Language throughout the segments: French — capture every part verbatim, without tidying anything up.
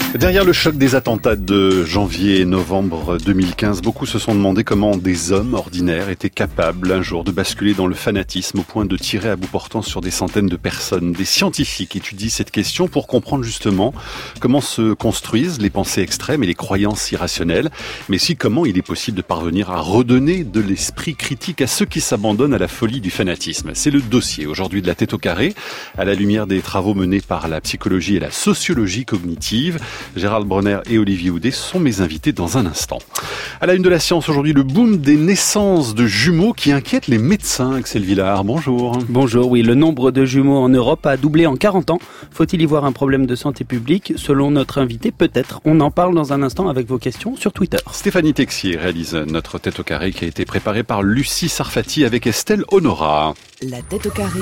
Derrière le choc des attentats de janvier et novembre deux mille quinze, beaucoup se sont demandé comment des hommes ordinaires étaient capables un jour de basculer dans le fanatisme au point de tirer à bout portant sur des centaines de personnes. Des scientifiques étudient cette question pour comprendre justement comment se construisent les pensées extrêmes et les croyances irrationnelles, mais aussi comment il est possible de parvenir à redonner de l'esprit critique à ceux qui s'abandonnent à la folie du fanatisme. C'est le dossier aujourd'hui de la tête au carré, à la lumière des travaux menés par la psychologie et la sociologie cognitive. Gérald Bronner et Olivier Houdet sont mes invités dans un instant. À la une de la science aujourd'hui, le boom des naissances de jumeaux qui inquiète les médecins. Axel Villard, bonjour. Bonjour, oui, le nombre de jumeaux en Europe a doublé en quarante ans. Faut-il y voir un problème de santé publique? Selon notre invité, peut-être. On en parle dans un instant avec vos questions sur Twitter. Stéphanie Texier réalise notre tête au carré qui a été préparée par Lucie Sarfati avec Estelle Honora. La tête au carré,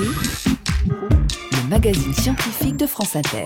le magazine scientifique de France Inter.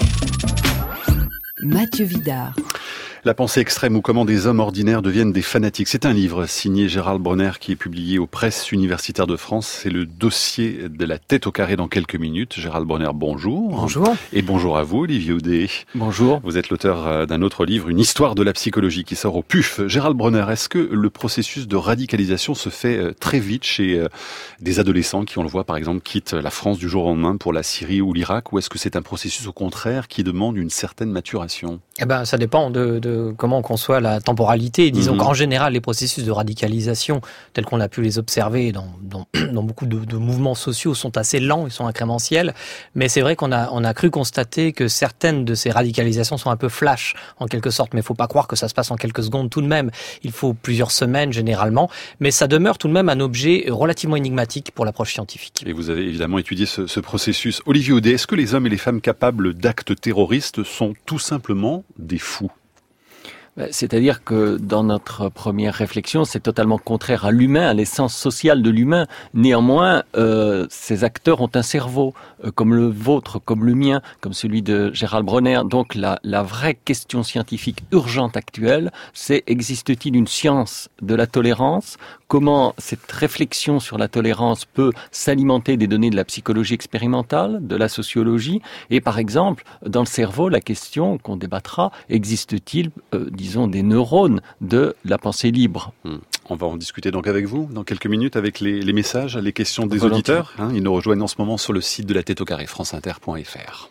Mathieu Vidard. La pensée extrême ou comment des hommes ordinaires deviennent des fanatiques. C'est un livre signé Gérald Bronner qui est publié aux Presses universitaires de France. C'est le dossier de la tête au carré dans quelques minutes. Gérald Bronner, bonjour. Bonjour. Et bonjour à vous, Olivier Houdet. Bonjour. Vous êtes l'auteur d'un autre livre, Une histoire de la psychologie, qui sort au P U F. Gérald Bronner, est-ce que le processus de radicalisation se fait très vite chez des adolescents qui, on le voit par exemple, quittent la France du jour au lendemain pour la Syrie ou l'Irak, ou est-ce que c'est un processus au contraire qui demande une certaine maturation? Eh ben, ça dépend de, de comment on conçoit la temporalité. Disons mmh. qu'en général, les processus de radicalisation, tels qu'on a pu les observer dans, dans, dans beaucoup de, de mouvements sociaux, sont assez lents, ils sont incrémentiels. Mais c'est vrai qu'on a, on a cru constater que certaines de ces radicalisations sont un peu flash, en quelque sorte. Mais il ne faut pas croire que ça se passe en quelques secondes tout de même. Il faut plusieurs semaines, généralement. Mais ça demeure tout de même un objet relativement énigmatique pour l'approche scientifique. Et vous avez évidemment étudié ce, ce processus. Olivier Houdet, est-ce que les hommes et les femmes capables d'actes terroristes sont tout simplement des fous? C'est-à-dire que dans notre première réflexion, c'est totalement contraire à l'humain, à l'essence sociale de l'humain. Néanmoins, euh, ces acteurs ont un cerveau, euh, comme le vôtre, comme le mien, comme celui de Gérald Bronner. Donc la, la vraie question scientifique urgente actuelle, c'est existe-t-il une science de la tolérance? Comment cette réflexion sur la tolérance peut s'alimenter des données de la psychologie expérimentale, de la sociologie? Et par exemple, dans le cerveau, la question qu'on débattra, existe-t-il, euh, disons, des neurones de la pensée libre? Mmh. On va en discuter donc avec vous dans quelques minutes avec les, les messages, les questions des Volontiers. auditeurs. Hein, ils nous rejoignent en ce moment sur le site de la tête au carré, franceinter point f r.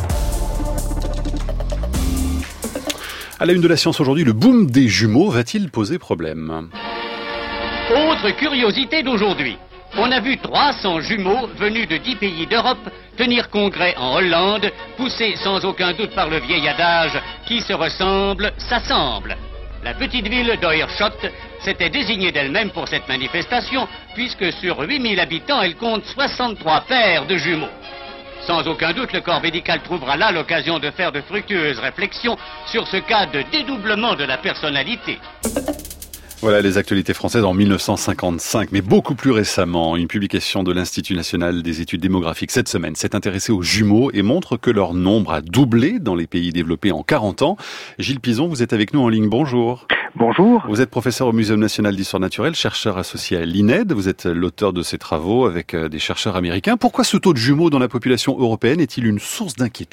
À la une de la science aujourd'hui, le boom des jumeaux va-t-il poser problème? Autre curiosité d'aujourd'hui. On a vu trois cents jumeaux venus de dix pays d'Europe tenir congrès en Hollande, poussés sans aucun doute par le vieil adage « qui se ressemble, s'assemble ». La petite ville d'Oerschot s'était désignée d'elle-même pour cette manifestation, puisque sur huit mille habitants, elle compte soixante-trois paires de jumeaux. Sans aucun doute, le corps médical trouvera là l'occasion de faire de fructueuses réflexions sur ce cas de dédoublement de la personnalité. Voilà les actualités françaises en mille neuf cent cinquante-cinq, mais beaucoup plus récemment, une publication de l'Institut national des études démographiques cette semaine s'est intéressée aux jumeaux et montre que leur nombre a doublé dans les pays développés en quarante ans. Gilles Pison, vous êtes avec nous en ligne, bonjour. Bonjour. Vous êtes professeur au Muséum national d'histoire naturelle, chercheur associé à l'I N E D, vous êtes l'auteur de ces travaux avec des chercheurs américains. Pourquoi ce taux de jumeaux dans la population européenne est-il une source d'inquiétude ?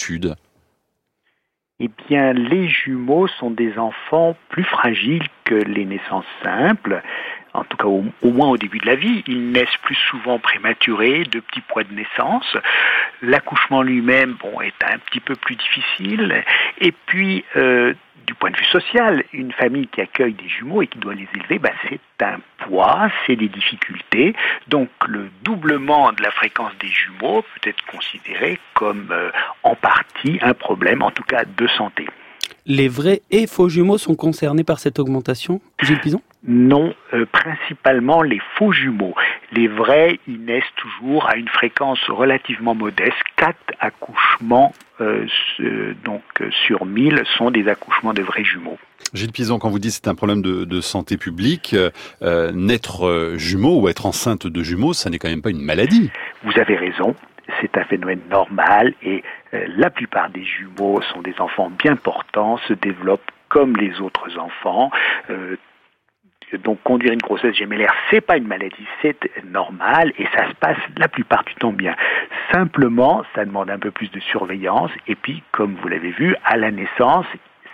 Eh bien, les jumeaux sont des enfants plus fragiles que les naissances simples, en tout cas au, au moins au début de la vie. Ils naissent plus souvent prématurés, de petits poids de naissance. L'accouchement lui-même, bon, est un petit peu plus difficile. Et puis, euh, du point de vue social, une famille qui accueille des jumeaux et qui doit les élever, bah, c'est un poids, c'est des difficultés. Donc le doublement de la fréquence des jumeaux peut être considéré comme euh, en partie un problème, en tout cas de santé. Les vrais et faux jumeaux sont concernés par cette augmentation, Gilles Pison ? Non, euh, principalement les faux jumeaux. Les vrais, ils naissent toujours à une fréquence relativement modeste. Quatre accouchements euh, euh, donc, euh, sur mille sont des accouchements de vrais jumeaux. Gilles Pison, quand vous dites que c'est un problème de, de santé publique, euh, naître euh, jumeau ou être enceinte de jumeaux, ça n'est quand même pas une maladie. Vous avez raison. C'est un phénomène normal et euh, la plupart des jumeaux sont des enfants bien portants, se développent comme les autres enfants. Euh, donc conduire une grossesse gémellaire, c'est pas une maladie, c'est normal et ça se passe la plupart du temps bien. Simplement, ça demande un peu plus de surveillance et puis, comme vous l'avez vu, à la naissance,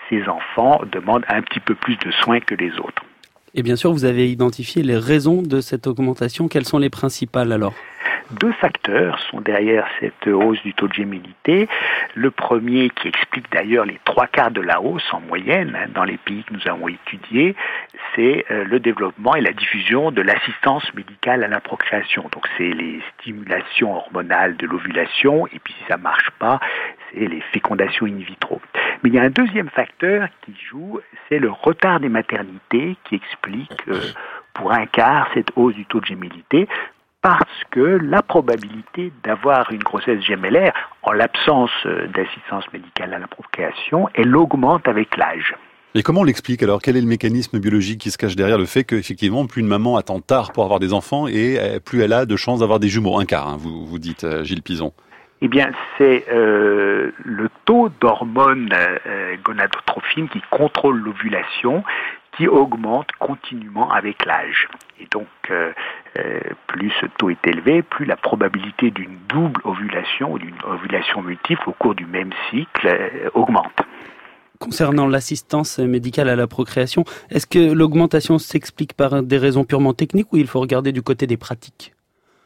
ces enfants demandent un petit peu plus de soins que les autres. Et bien sûr, vous avez identifié les raisons de cette augmentation. Quelles sont les principales alors ? Deux facteurs sont derrière cette hausse du taux de gémellité. Le premier, qui explique d'ailleurs les trois quarts de la hausse en moyenne hein, dans les pays que nous avons étudiés, c'est euh, le développement et la diffusion de l'assistance médicale à la procréation. Donc c'est les stimulations hormonales de l'ovulation, et puis si ça marche pas, c'est les fécondations in vitro. Mais il y a un deuxième facteur qui joue, c'est le retard des maternités qui explique euh, pour un quart cette hausse du taux de gémellité, parce que la probabilité d'avoir une grossesse gémellaire, en l'absence d'assistance médicale à la procréation, elle augmente avec l'âge. Et comment on l'explique alors ? Quel est le mécanisme biologique qui se cache derrière le fait qu'effectivement, plus une maman attend tard pour avoir des enfants et plus elle a de chances d'avoir des jumeaux ? Un quart, hein, vous, vous dites, Gilles Pizon. Eh bien, c'est euh, le taux d'hormones euh, gonadotrophines qui contrôle l'ovulation qui augmente continuellement avec l'âge. Et donc, euh, euh, plus ce taux est élevé, plus la probabilité d'une double ovulation ou d'une ovulation multiple au cours du même cycle euh, augmente. Concernant l'assistance médicale à la procréation, est-ce que l'augmentation s'explique par des raisons purement techniques ou il faut regarder du côté des pratiques ?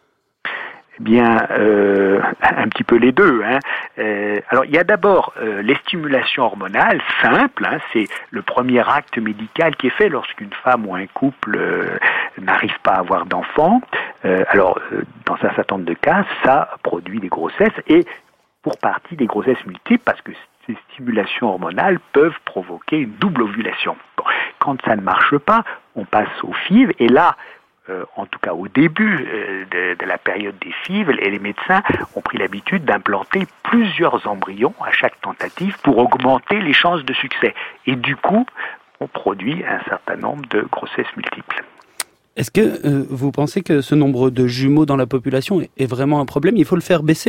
Eh bien, euh, un petit peu les deux. Hein. Euh, alors, il y a d'abord euh, les stimulations hormonales simples. Hein, c'est le premier acte médical qui est fait lorsqu'une femme ou un couple euh, n'arrive pas à avoir d'enfants. Euh, alors, euh, dans un certain nombre de cas, ça produit des grossesses et pour partie des grossesses multiples parce que ces stimulations hormonales peuvent provoquer une double ovulation. Bon, quand ça ne marche pas, on passe au F I V et là, Euh, en tout cas au début euh, de, de la période des F I V, et les médecins ont pris l'habitude d'implanter plusieurs embryons à chaque tentative pour augmenter les chances de succès. Et du coup, on produit un certain nombre de grossesses multiples. Est-ce que euh, vous pensez que ce nombre de jumeaux dans la population est, est vraiment un problème ? Il faut le faire baisser ?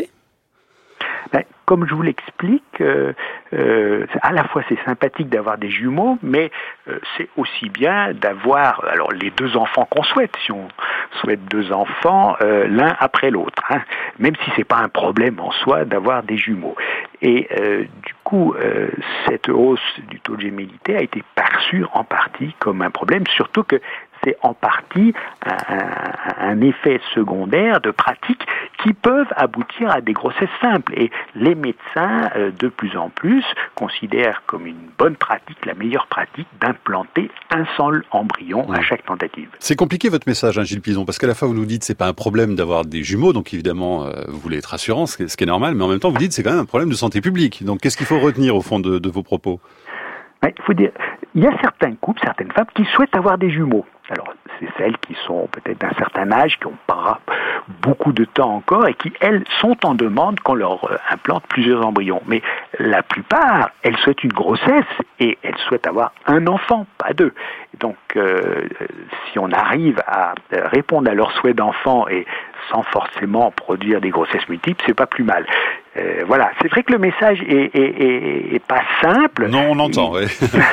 Ben, comme je vous l'explique, euh, euh, à la fois c'est sympathique d'avoir des jumeaux, mais euh, c'est aussi bien d'avoir alors les deux enfants qu'on souhaite, si on souhaite deux enfants, euh, l'un après l'autre, hein, même si c'est pas un problème en soi d'avoir des jumeaux. Et euh, du coup, euh, cette hausse du taux de gémellité a été perçue en partie comme un problème, surtout que c'est en partie un, un, un effet secondaire de pratiques qui peuvent aboutir à des grossesses simples. Et les médecins, euh, de plus en plus, considèrent comme une bonne pratique, la meilleure pratique, d'implanter un seul embryon à chaque tentative. C'est compliqué votre message, hein, Gilles Pizon, parce qu'à la fois vous nous dites c'est pas un problème d'avoir des jumeaux, donc évidemment euh, vous voulez être rassurant, ce qui est, ce qui est normal, mais en même temps vous dites c'est quand même un problème de santé publique. Donc qu'est-ce qu'il faut retenir au fond de, de vos propos ? Il faut dire, il y a certains couples, certaines femmes qui souhaitent avoir des jumeaux. Alors, c'est celles qui sont peut-être d'un certain âge, qui n'ont pas beaucoup de temps encore et qui, elles, sont en demande qu'on leur implante plusieurs embryons. Mais la plupart, elles souhaitent une grossesse et elles souhaitent avoir un enfant, pas deux. Donc, euh, si on arrive à répondre à leurs souhaits d'enfant et sans forcément produire des grossesses multiples, c'est pas plus mal. Euh, voilà, c'est vrai que le message est, est, est, est pas simple. Non, on entend, oui.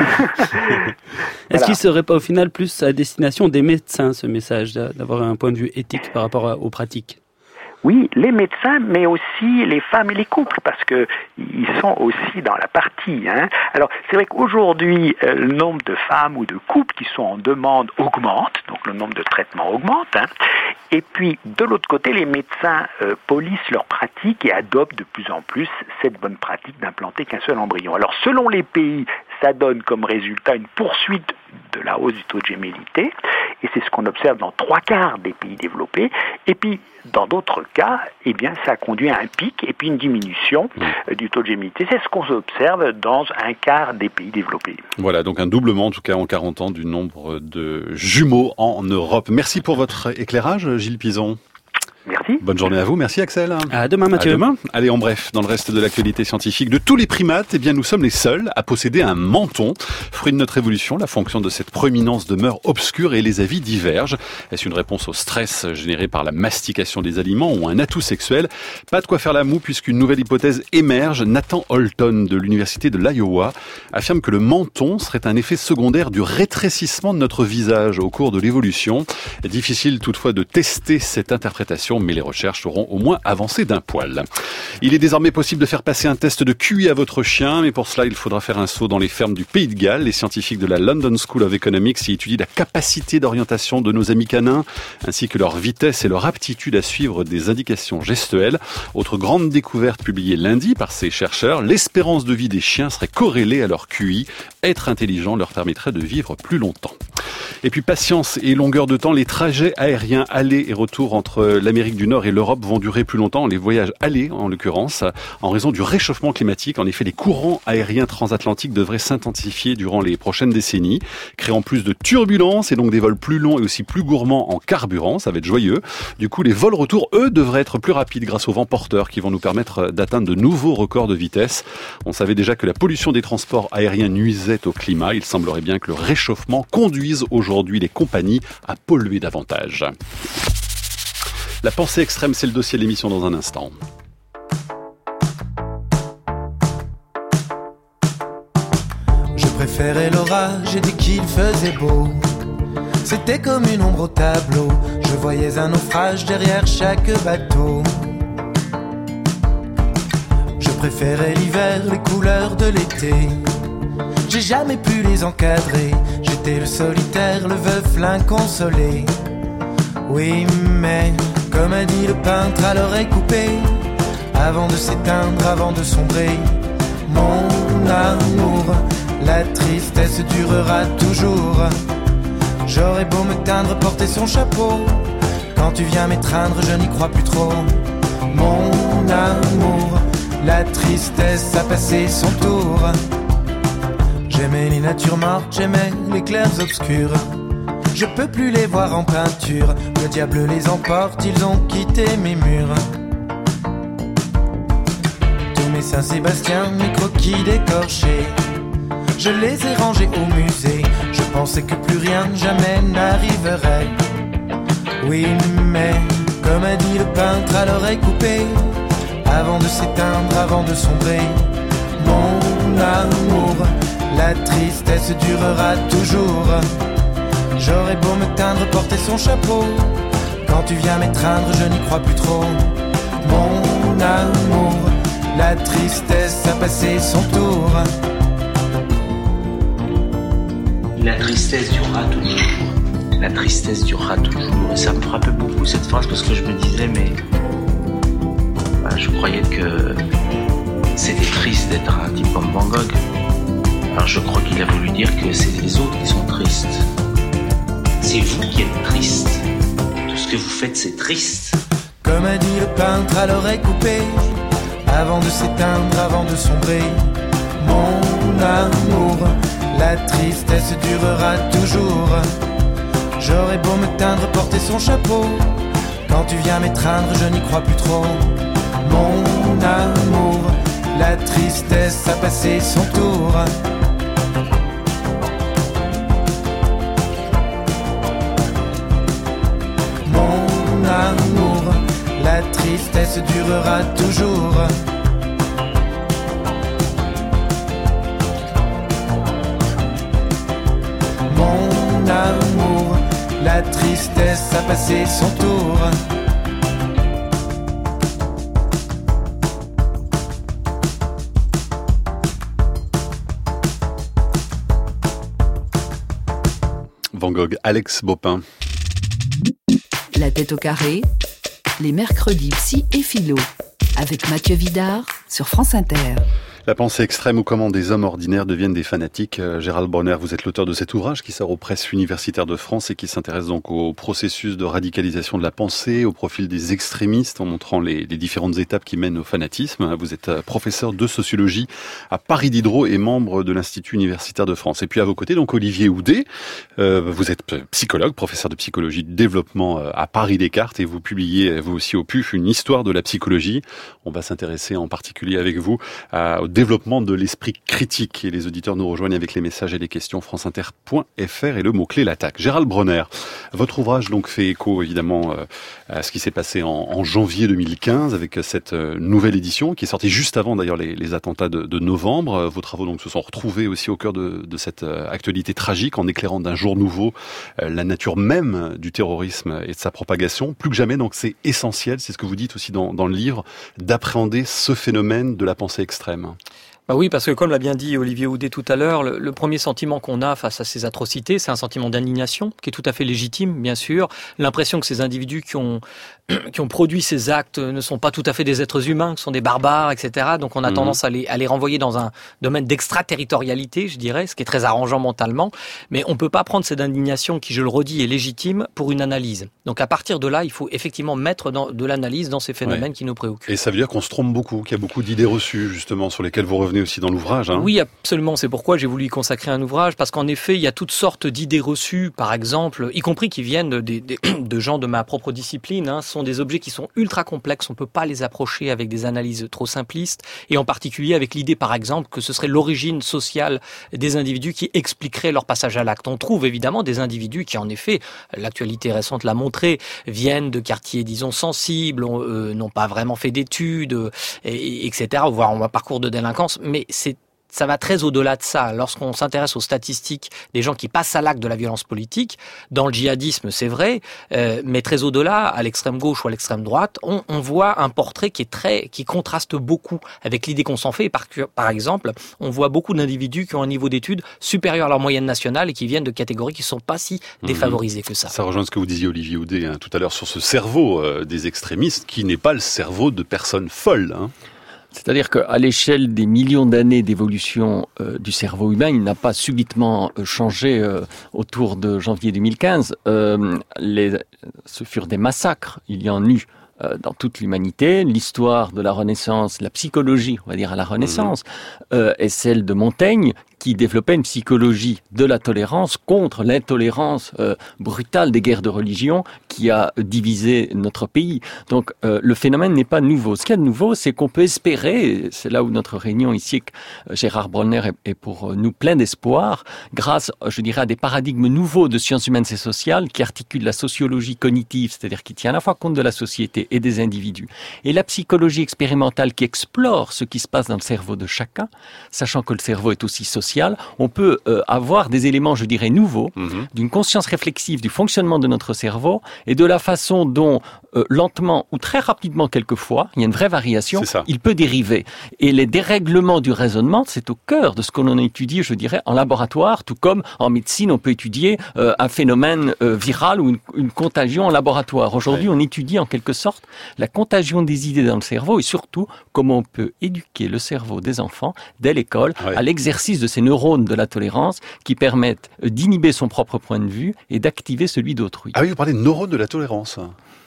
Est-ce voilà. qu'il serait pas au final plus à destination des médecins, ce message, d'avoir un point de vue éthique par rapport à, aux pratiques ? Oui, les médecins, mais aussi les femmes et les couples, parce que ils sont aussi dans la partie. Hein. Alors, c'est vrai qu'aujourd'hui, euh, le nombre de femmes ou de couples qui sont en demande augmente, donc le nombre de traitements augmente. Hein. Et puis, de l'autre côté, les médecins euh, polissent leurs pratiques et adoptent de plus en plus cette bonne pratique d'implanter qu'un seul embryon. Alors, selon les pays, ça donne comme résultat une poursuite de la hausse du taux de gémellité, et c'est ce qu'on observe dans trois quarts des pays développés. Et puis, dans d'autres cas, eh bien, ça conduit à un pic et puis une diminution euh, du taux de gémellité. C'est ce qu'on observe dans un quart des pays développés. Voilà, donc un doublement, en tout cas en quarante ans, du nombre de jumeaux en Europe. Merci pour votre éclairage, Gilles Pizon. Merci. Bonne journée à vous. Merci Axel. À demain Mathieu. À demain. Allez, en bref, dans le reste de l'actualité scientifique de tous les primates, eh bien, nous sommes les seuls à posséder un menton. Fruit de notre évolution, la fonction de cette proéminence demeure obscure et les avis divergent. Est-ce une réponse au stress généré par la mastication des aliments ou un atout sexuel ? Pas de quoi faire la moue puisqu'une nouvelle hypothèse émerge. Nathan Holton de l'université de l'Iowa affirme que le menton serait un effet secondaire du rétrécissement de notre visage au cours de l'évolution. Difficile toutefois de tester cette interprétation. publication, mais les recherches auront au moins avancé d'un poil. Il est désormais possible de faire passer un test de Q I à votre chien, mais pour cela, il faudra faire un saut dans les fermes du Pays de Galles. Les scientifiques de la London School of Economics y étudient la capacité d'orientation de nos amis canins, ainsi que leur vitesse et leur aptitude à suivre des indications gestuelles. Autre grande découverte publiée lundi par ces chercheurs, l'espérance de vie des chiens serait corrélée à leur Q I. Être intelligent leur permettrait de vivre plus longtemps. Et puis patience et longueur de temps, les trajets aériens aller et retour entre l'Amérique du Nord et l'Europe vont durer plus longtemps, les voyages aller en l'occurrence, en raison du réchauffement climatique. En effet, les courants aériens transatlantiques devraient s'intensifier durant les prochaines décennies, créant plus de turbulences et donc des vols plus longs et aussi plus gourmands en carburant, ça va être joyeux. Du coup, les vols retour, eux, devraient être plus rapides grâce aux vents porteurs qui vont nous permettre d'atteindre de nouveaux records de vitesse. On savait déjà que la pollution des transports aériens nuisait au climat. Il semblerait bien que le réchauffement conduise aujourd'hui les compagnies à polluer davantage. La pensée extrême, c'est le dossier de l'émission dans un instant. Je préférais l'orage et dès qu'il faisait beau, c'était comme une ombre au tableau. Je voyais un naufrage derrière chaque bateau. Je préférais l'hiver, les couleurs de l'été. J'ai jamais pu les encadrer. J'étais le solitaire, le veuf, l'inconsolé. Oui, mais comme a dit le peintre à l'oreille coupée, avant de s'éteindre, avant de sombrer, mon amour, la tristesse durera toujours. J'aurais beau me teindre, porter son chapeau, quand tu viens m'étreindre, je n'y crois plus trop. Mon amour, la tristesse a passé son tour. J'aimais les natures mortes, j'aimais les clairs obscurs. Je peux plus les voir en peinture. Le diable les emporte, ils ont quitté mes murs. Tous mes Saint-Sébastien, mes croquis décorchés, je les ai rangés au musée. Je pensais que plus rien jamais n'arriverait. Oui, mais comme a dit le peintre à l'oreille coupée, avant de s'éteindre, avant de sombrer, mon amour, la tristesse durera toujours. J'aurais beau me teindre, porter son chapeau, quand tu viens m'étreindre, je n'y crois plus trop. Mon amour, la tristesse a passé son tour. La tristesse durera toujours. La tristesse durera toujours. Et ça me frappait beaucoup cette phrase parce que je me disais, mais bah, je croyais que c'était triste d'être un type comme Van Gogh. Alors je crois qu'il a voulu dire que c'est les autres qui sont tristes. C'est vous qui êtes triste. Tout ce que vous faites, c'est triste. Comme a dit le peintre à l'oreille coupée, avant de s'éteindre, avant de sombrer, mon amour, la tristesse durera toujours. J'aurais beau me teindre, porter son chapeau, quand tu viens m'étreindre, je n'y crois plus trop. Mon amour, la tristesse a passé son tour. Mon amour, la tristesse durera toujours. Mon amour, la tristesse a passé son tour. Van Gogh, Alex Baupin. La tête au carré, les mercredis psy et philo, avec Mathieu Vidard sur France Inter. La pensée extrême ou comment des hommes ordinaires deviennent des fanatiques. Euh, Gérald Bronner, vous êtes l'auteur de cet ouvrage qui sort aux presses universitaires de France et qui s'intéresse donc au processus de radicalisation de la pensée, au profil des extrémistes en montrant les, les différentes étapes qui mènent au fanatisme. Vous êtes professeur de sociologie à Paris Diderot et membre de l'Institut universitaire de France. Et puis à vos côtés, donc Olivier Houdet, euh, vous êtes psychologue, professeur de psychologie du développement à Paris Descartes et vous publiez vous aussi au P U F une histoire de la psychologie. On va s'intéresser en particulier avec vous à, au développement de l'esprit critique. Et les auditeurs nous rejoignent avec les messages et les questions franceinter point f r et le mot-clé l'attaque. Gérald Bronner, votre ouvrage donc fait écho évidemment euh, à ce qui s'est passé en, en janvier deux mille quinze avec cette euh, nouvelle édition qui est sortie juste avant d'ailleurs les, les attentats de, de novembre. Vos travaux donc se sont retrouvés aussi au cœur de, de cette euh, actualité tragique en éclairant d'un jour nouveau euh, la nature même du terrorisme et de sa propagation. Plus que jamais donc c'est essentiel, c'est ce que vous dites aussi dans, dans le livre, d'appréhender ce phénomène de la pensée extrême. Bah oui, parce que comme l'a bien dit Olivier Houdet tout à l'heure, le, le premier sentiment qu'on a face à ces atrocités, c'est un sentiment d'indignation, qui est tout à fait légitime, bien sûr. L'impression que ces individus qui ont qui ont produit ces actes ne sont pas tout à fait des êtres humains, que sont des barbares, et cetera. Donc on a mmh. tendance à les, à les renvoyer dans un domaine d'extraterritorialité, je dirais, ce qui est très arrangeant mentalement. Mais on peut pas prendre cette indignation, qui, je le redis, est légitime, pour une analyse. Donc à partir de là, il faut effectivement mettre dans, de l'analyse dans ces phénomènes ouais. qui nous préoccupent. Et ça veut dire qu'on se trompe beaucoup, qu'il y a beaucoup d'idées reçues, justement, sur lesquelles vous revenez aussi dans l'ouvrage. Hein. Oui, absolument. C'est pourquoi j'ai voulu y consacrer un ouvrage, parce qu'en effet, il y a toutes sortes d'idées reçues, par exemple, y compris qui viennent de, de, de, de gens de ma propre discipline. Hein. Ce sont des objets qui sont ultra complexes, on ne peut pas les approcher avec des analyses trop simplistes, et en particulier avec l'idée, par exemple, que ce serait l'origine sociale des individus qui expliquerait leur passage à l'acte. On trouve évidemment des individus qui, en effet, l'actualité récente l'a montré, viennent de quartiers, disons, sensibles, euh, n'ont pas vraiment fait d'études, euh, et, etc., voire ont un parcours de délinquance, mais c'est ça va très au-delà de ça. Lorsqu'on s'intéresse aux statistiques des gens qui passent à l'acte de la violence politique, dans le djihadisme, c'est vrai, euh, mais très au-delà, à l'extrême gauche ou à l'extrême droite, on, on voit un portrait qui est très, qui contraste beaucoup avec l'idée qu'on s'en fait. Par, par exemple, on voit beaucoup d'individus qui ont un niveau d'études supérieur à leur moyenne nationale et qui viennent de catégories qui ne sont pas si défavorisées que ça. Ça rejoint ce que vous disiez, Olivier Houdet, hein, tout à l'heure, sur ce cerveau euh, des extrémistes, qui n'est pas le cerveau de personnes folles, hein. C'est-à-dire qu'à l'échelle des millions d'années d'évolution euh, du cerveau humain, il n'a pas subitement euh, changé euh, autour de janvier deux mille quinze. Euh, les, ce furent des massacres, il y en eut euh, dans toute l'humanité. L'histoire de la Renaissance, la psychologie, on va dire à la Renaissance, euh, est celle de Montaigne, qui développait une psychologie de la tolérance contre l'intolérance euh, brutale des guerres de religion qui a divisé notre pays. Donc euh, le phénomène n'est pas nouveau. Ce qu'il y a de nouveau, c'est qu'on peut espérer, c'est là où notre réunion ici, Gérald Bronner, est, est pour nous plein d'espoir, grâce, je dirais, à des paradigmes nouveaux de sciences humaines et sociales qui articulent la sociologie cognitive, c'est-à-dire qui tient à la fois compte de la société et des individus, et la psychologie expérimentale qui explore ce qui se passe dans le cerveau de chacun, sachant que le cerveau est aussi social. On peut euh, avoir des éléments, je dirais, nouveaux, mmh. d'une conscience réflexive du fonctionnement de notre cerveau et de la façon dont, euh, lentement ou très rapidement quelquefois, il y a une vraie variation, il peut dériver. Et les dérèglements du raisonnement, c'est au cœur de ce qu'on a étudié, je dirais, en laboratoire, tout comme en médecine, on peut étudier euh, un phénomène euh, viral ou une, une contagion en laboratoire. Aujourd'hui, ouais. on étudie en quelque sorte la contagion des idées dans le cerveau et surtout comment on peut éduquer le cerveau des enfants dès l'école ouais. à l'exercice de ces neurones de la tolérance qui permettent d'inhiber son propre point de vue et d'activer celui d'autrui. Ah oui, vous parlez de neurones de la tolérance.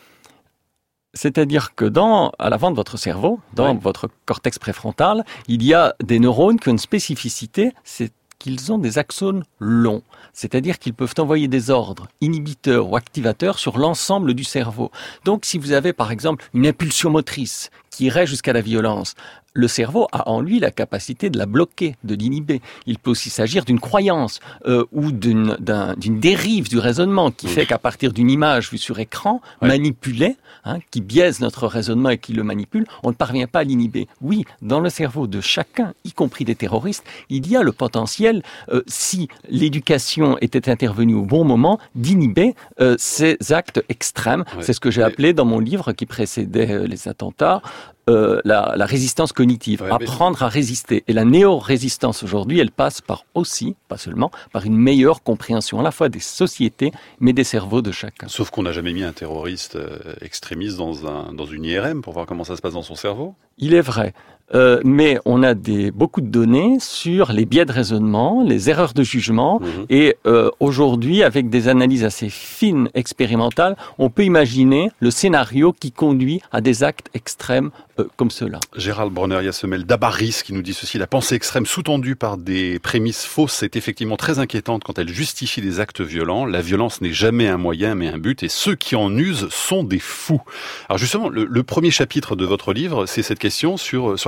C'est-à-dire que dans, à l'avant de votre cerveau, dans oui. votre cortex préfrontal, il y a des neurones qui ont une spécificité, c'est qu'ils ont des axones longs. C'est-à-dire qu'ils peuvent envoyer des ordres inhibiteurs ou activateurs sur l'ensemble du cerveau. Donc, si vous avez, par exemple, une impulsion motrice qui irait jusqu'à la violence, le cerveau a en lui la capacité de la bloquer, de l'inhiber. Il peut aussi s'agir d'une croyance euh, ou d'une, d'un, d'une dérive du raisonnement qui fait qu'à partir d'une image vue sur écran, ouais. manipulée, hein, qui biaise notre raisonnement et qui le manipule, on ne parvient pas à l'inhiber. Oui, dans le cerveau de chacun, y compris des terroristes, il y a le potentiel, euh, si l'éducation était intervenue au bon moment, d'inhiber euh, ces actes extrêmes. Ouais. C'est ce que j'ai appelé dans mon livre qui précédait euh, les attentats, Euh, la, la résistance cognitive, ouais, apprendre mais... à résister. Et la néo-résistance aujourd'hui, elle passe par aussi, pas seulement, par une meilleure compréhension à la fois des sociétés, mais des cerveaux de chacun. Sauf qu'on n'a jamais mis un terroriste euh, extrémiste dans, un, dans une I R M pour voir comment ça se passe dans son cerveau. Il est vrai. Euh, mais on a des, beaucoup de données sur les biais de raisonnement, les erreurs de jugement, mmh. et euh, aujourd'hui, avec des analyses assez fines, expérimentales, on peut imaginer le scénario qui conduit à des actes extrêmes euh, comme cela. Gérald Bronner, Yassemel Dabaris qui nous dit ceci: la pensée extrême sous-tendue par des prémices fausses est effectivement très inquiétante quand elle justifie des actes violents. La violence n'est jamais un moyen mais un but, et ceux qui en usent sont des fous. Alors justement, le, le premier chapitre de votre livre, c'est cette question sur, sur la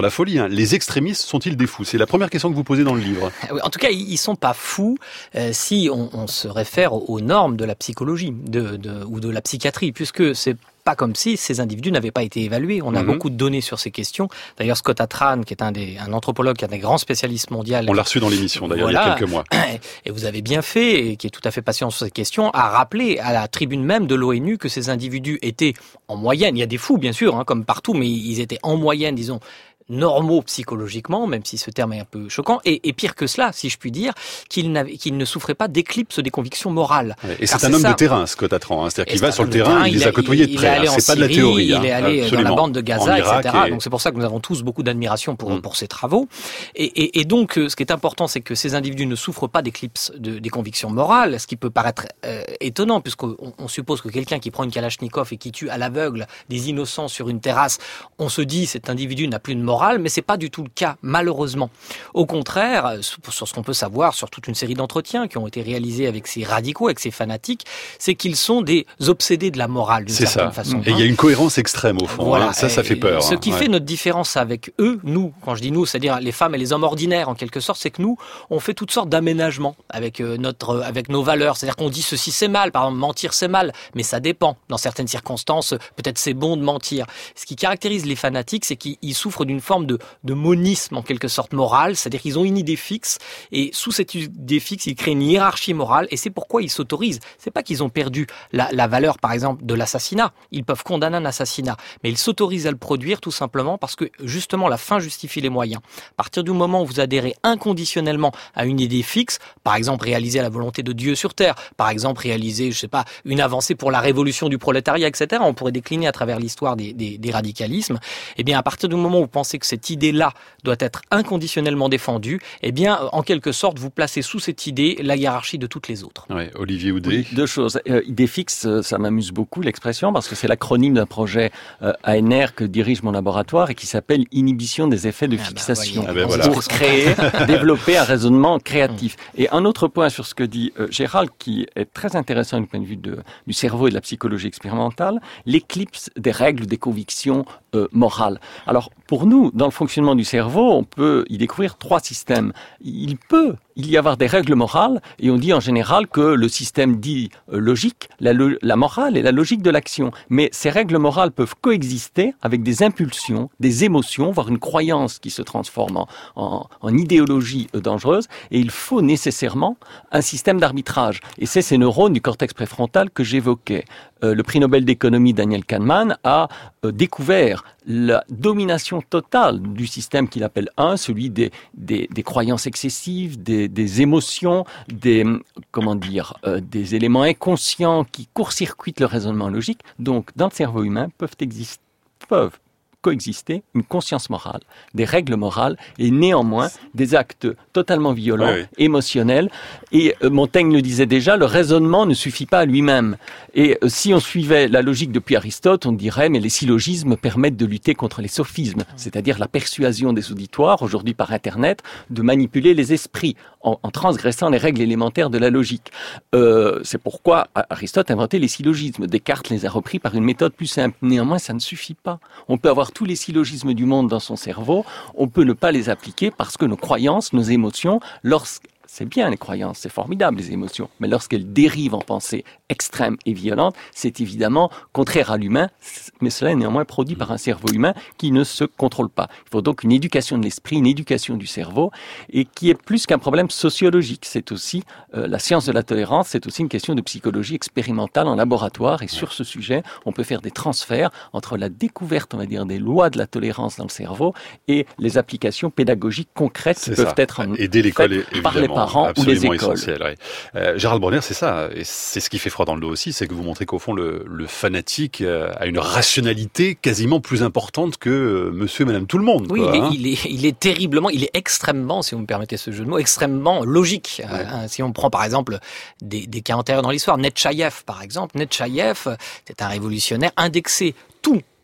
la folie. Hein. Les extrémistes sont-ils des fous? C'est la première question que vous posez dans le livre. En tout cas, ils sont pas fous euh, si on, on se réfère aux normes de la psychologie de, de, ou de la psychiatrie, puisque c'est pas comme si ces individus n'avaient pas été évalués. On a mm-hmm. beaucoup de données sur ces questions. D'ailleurs, Scott Atran, qui est un, des, un anthropologue, qui est un des grands spécialistes mondiaux. On l'a reçu dans l'émission, d'ailleurs, voilà. il y a quelques mois. Et vous avez bien fait, et qui est tout à fait patient sur ces questions, à rappeler à la tribune même de l'ONU que ces individus étaient en moyenne, il y a des fous, bien sûr, hein, comme partout, mais ils étaient en moyenne, disons, normaux psychologiquement, même si ce terme est un peu choquant, et, et pire que cela, si je puis dire, qu'il, qu'il ne souffrait pas d'éclipse des convictions morales. Ouais, et c'est Car un c'est homme ça. de terrain, Scott Atran, hein, c'est-à-dire qu'il va sur le terrain, terrain, il les a côtoyés de près, c'est pas de la théorie. Il est allé absolument. dans la bande de Gaza, et cetera. Et... Donc c'est pour ça que nous avons tous beaucoup d'admiration pour, mm. pour ses travaux. Et, et, et donc, ce qui est important, c'est que ces individus ne souffrent pas d'éclipse de, des convictions morales, ce qui peut paraître euh, étonnant, puisqu'on on suppose que quelqu'un qui prend une Kalachnikov et qui tue à l'aveugle des innocents sur une terrasse, on se dit cet individu n'a plus de morale, mais c'est pas du tout le cas, malheureusement. Au contraire, sur ce qu'on peut savoir sur toute une série d'entretiens qui ont été réalisés avec ces radicaux, avec ces fanatiques, c'est qu'ils sont des obsédés de la morale, d'une c'est certaine ça. façon. Et il y a une cohérence extrême, au fond. Voilà. Hein. Ça, ça fait peur. Ce qui hein. fait ouais. notre différence avec eux, nous, quand je dis nous, c'est-à-dire les femmes et les hommes ordinaires, en quelque sorte, c'est que nous, on fait toutes sortes d'aménagements avec, euh, notre, avec nos valeurs. C'est-à-dire qu'on dit ceci, c'est mal. Par exemple, mentir, c'est mal. Mais ça dépend. Dans certaines circonstances, peut-être c'est bon de mentir. Ce qui caractérise les fanatiques, c'est qu'ils souffrent d'une forme de, de monisme, en quelque sorte morale, c'est-à-dire qu'ils ont une idée fixe et sous cette idée fixe, ils créent une hiérarchie morale et c'est pourquoi ils s'autorisent. C'est pas qu'ils ont perdu la, la valeur, par exemple, de l'assassinat. Ils peuvent condamner un assassinat, mais ils s'autorisent à le produire tout simplement parce que justement la fin justifie les moyens. À partir du moment où vous adhérez inconditionnellement à une idée fixe, par exemple réaliser la volonté de Dieu sur terre, par exemple réaliser, je sais pas, une avancée pour la révolution du prolétariat, et cetera. On pourrait décliner à travers l'histoire des, des, des radicalismes. Eh bien, à partir du moment où vous pensez que cette idée-là doit être inconditionnellement défendue, eh bien, en quelque sorte, vous placez sous cette idée la hiérarchie de toutes les autres. Ouais, Olivier Houdet. Oui, deux choses. Euh, idée fixe, ça m'amuse beaucoup l'expression parce que c'est l'acronyme d'un projet euh, A N R que dirige mon laboratoire et qui s'appelle Inhibition des effets de ah fixation. Bah, ah ben voilà. Pour créer, développer un raisonnement créatif. Et un autre point sur ce que dit euh, Gérald, qui est très intéressant du point de vue de, du cerveau et de la psychologie expérimentale, l'éclipse des règles, des convictions euh, morales. Alors, pour nous, dans le fonctionnement du cerveau, on peut y découvrir trois systèmes. Il peut il y avoir des règles morales, et on dit en général que le système dit euh, logique, la, lo- la morale et la logique de l'action. Mais ces règles morales peuvent coexister avec des impulsions, des émotions, voire une croyance qui se transforme en, en, en idéologie euh, dangereuse, et il faut nécessairement un système d'arbitrage. Et c'est ces neurones du cortex préfrontal que j'évoquais. Euh, le prix Nobel d'économie Daniel Kahneman a euh, découvert la domination totale du système qu'il appelle un, celui des, des, des croyances excessives, des, des émotions, des, comment dire, euh, des éléments inconscients qui court-circuitent le raisonnement logique. Donc, dans le cerveau humain, peuvent exister, peuvent coexister une conscience morale, des règles morales et néanmoins des actes totalement violents, oui, oui. émotionnels. Et euh, Montaigne le disait déjà, le raisonnement ne suffit pas à lui-même. Et euh, si on suivait la logique depuis Aristote, on dirait mais les syllogismes permettent de lutter contre les sophismes, c'est-à-dire la persuasion des auditoires, aujourd'hui par Internet, de manipuler les esprits en, en transgressant les règles élémentaires de la logique. Euh, c'est pourquoi Aristote a inventé les syllogismes. Descartes les a repris par une méthode plus simple. Néanmoins, ça ne suffit pas. On peut avoir tous les syllogismes du monde dans son cerveau, on peut ne pas les appliquer parce que nos croyances, nos émotions, lorsque c'est bien les croyances, c'est formidable les émotions, mais lorsqu'elles dérivent en pensées extrêmes et violentes, c'est évidemment contraire à l'humain, mais cela est néanmoins produit par un cerveau humain qui ne se contrôle pas. Il faut donc une éducation de l'esprit, une éducation du cerveau, et qui est plus qu'un problème sociologique. C'est aussi euh, la science de la tolérance, c'est aussi une question de psychologie expérimentale en laboratoire, et sur ce sujet, on peut faire des transferts entre la découverte, on va dire, des lois de la tolérance dans le cerveau et les applications pédagogiques concrètes qui peuvent ça. être aider l'école évidemment. Par les parents ou les écoles. Essentiel, oui. euh, Gérald Bronner, c'est ça, et c'est ce qui fait froid dans le dos aussi, c'est que vous montrez qu'au fond le, le fanatique a une rationalité quasiment plus importante que euh, monsieur et madame tout le monde. Oui, quoi, il, est, hein. il, est, il est terriblement, il est extrêmement, si vous me permettez ce jeu de mots, extrêmement logique. Ouais. Hein, si on prend par exemple des, des cas antérieurs dans l'histoire, Netchaïev par exemple, Netchaïev, c'est un révolutionnaire, indexé tout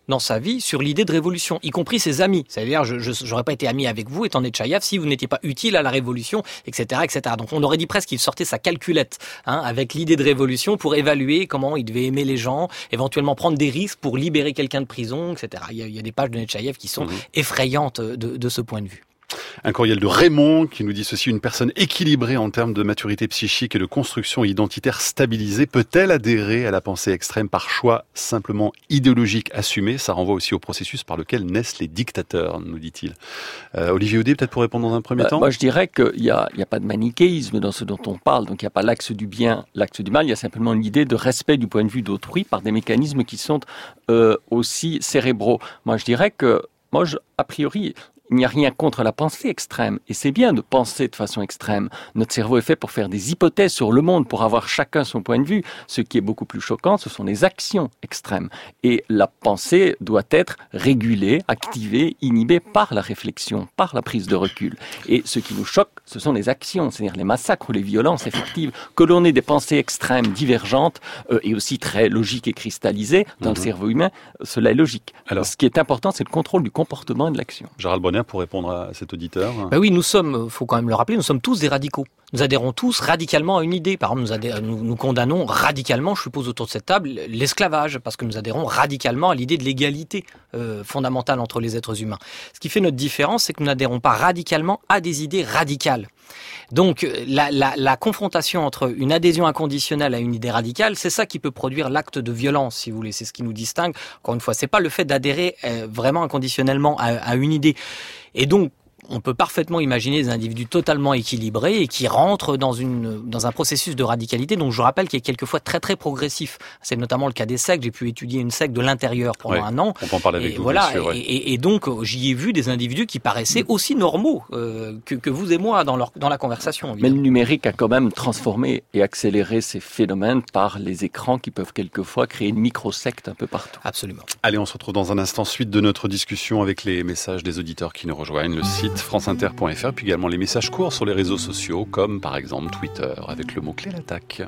dans sa vie sur l'idée de révolution, y compris ses amis. C'est-à-dire, je, je j'aurais pas été ami avec vous, étant Netchaïev, si vous n'étiez pas utile à la révolution, et cetera, et cetera. Donc on aurait dit presque qu'il sortait sa calculette, hein, avec l'idée de révolution pour évaluer comment il devait aimer les gens, éventuellement prendre des risques pour libérer quelqu'un de prison, et cetera. Il y a, il y a des pages de Netchaïev qui sont mmh. effrayantes de, de ce point de vue. Un courriel de Raymond qui nous dit ceci: une personne équilibrée en termes de maturité psychique et de construction identitaire stabilisée peut-elle adhérer à la pensée extrême par choix simplement idéologique assumé? Ça renvoie aussi au processus par lequel naissent les dictateurs, nous dit-il. Euh, Olivier Audet, peut-être pour répondre dans un premier bah, temps. Moi, je dirais qu'il n'y a, il y a pas de manichéisme dans ce dont on parle. Donc, il n'y a pas l'axe du bien, l'axe du mal. Il y a simplement l'idée de respect du point de vue d'autrui par des mécanismes qui sont euh, aussi cérébraux. Moi, je dirais que, moi, je, a priori, il n'y a rien contre la pensée extrême. Et c'est bien de penser de façon extrême. Notre cerveau est fait pour faire des hypothèses sur le monde, pour avoir chacun son point de vue. Ce qui est beaucoup plus choquant, ce sont les actions extrêmes. Et la pensée doit être régulée, activée, inhibée par la réflexion, par la prise de recul. Et ce qui nous choque, ce sont les actions, c'est-à-dire les massacres ou les violences effectives. Que l'on ait des pensées extrêmes, divergentes, euh, et aussi très logiques et cristallisées dans mmh. le cerveau humain, cela est logique. Alors, ce qui est important, c'est le contrôle du comportement et de l'action. Gérald Bronner, pour répondre à cet auditeur. Ben oui, nous sommes, faut quand même le rappeler, nous sommes tous des radicaux. Nous adhérons tous radicalement à une idée. Par exemple, nous, adhé- nous, nous condamnons radicalement, je suppose autour de cette table, l'esclavage, parce que nous adhérons radicalement à l'idée de l'égalité euh, fondamentale entre les êtres humains. Ce qui fait notre différence, c'est que nous n'adhérons pas radicalement à des idées radicales. Donc, la, la, la confrontation entre une adhésion inconditionnelle à une idée radicale, c'est ça qui peut produire l'acte de violence, si vous voulez. C'est ce qui nous distingue. Encore une fois, c'est pas le fait d'adhérer euh, vraiment inconditionnellement à, à une idée. Et donc, on peut parfaitement imaginer des individus totalement équilibrés et qui rentrent dans une dans un processus de radicalité, donc je rappelle qu'il est quelquefois très très progressif. C'est notamment le cas des sectes. J'ai pu étudier une secte de l'intérieur pendant ouais, un an. On peut en parler avec et vous, voilà, bien sûr, ouais. et, et, et donc j'y ai vu des individus qui paraissaient aussi normaux euh, que, que vous et moi dans leur dans la conversation. Évidemment. Mais le numérique a quand même transformé et accéléré ces phénomènes par les écrans qui peuvent quelquefois créer une micro-secte un peu partout. Absolument. Allez, on se retrouve dans un instant, suite de notre discussion avec les messages des auditeurs qui nous rejoignent, le site franceinter point f r, puis également les messages courts sur les réseaux sociaux, comme par exemple Twitter, avec le mot-clé l'attaque.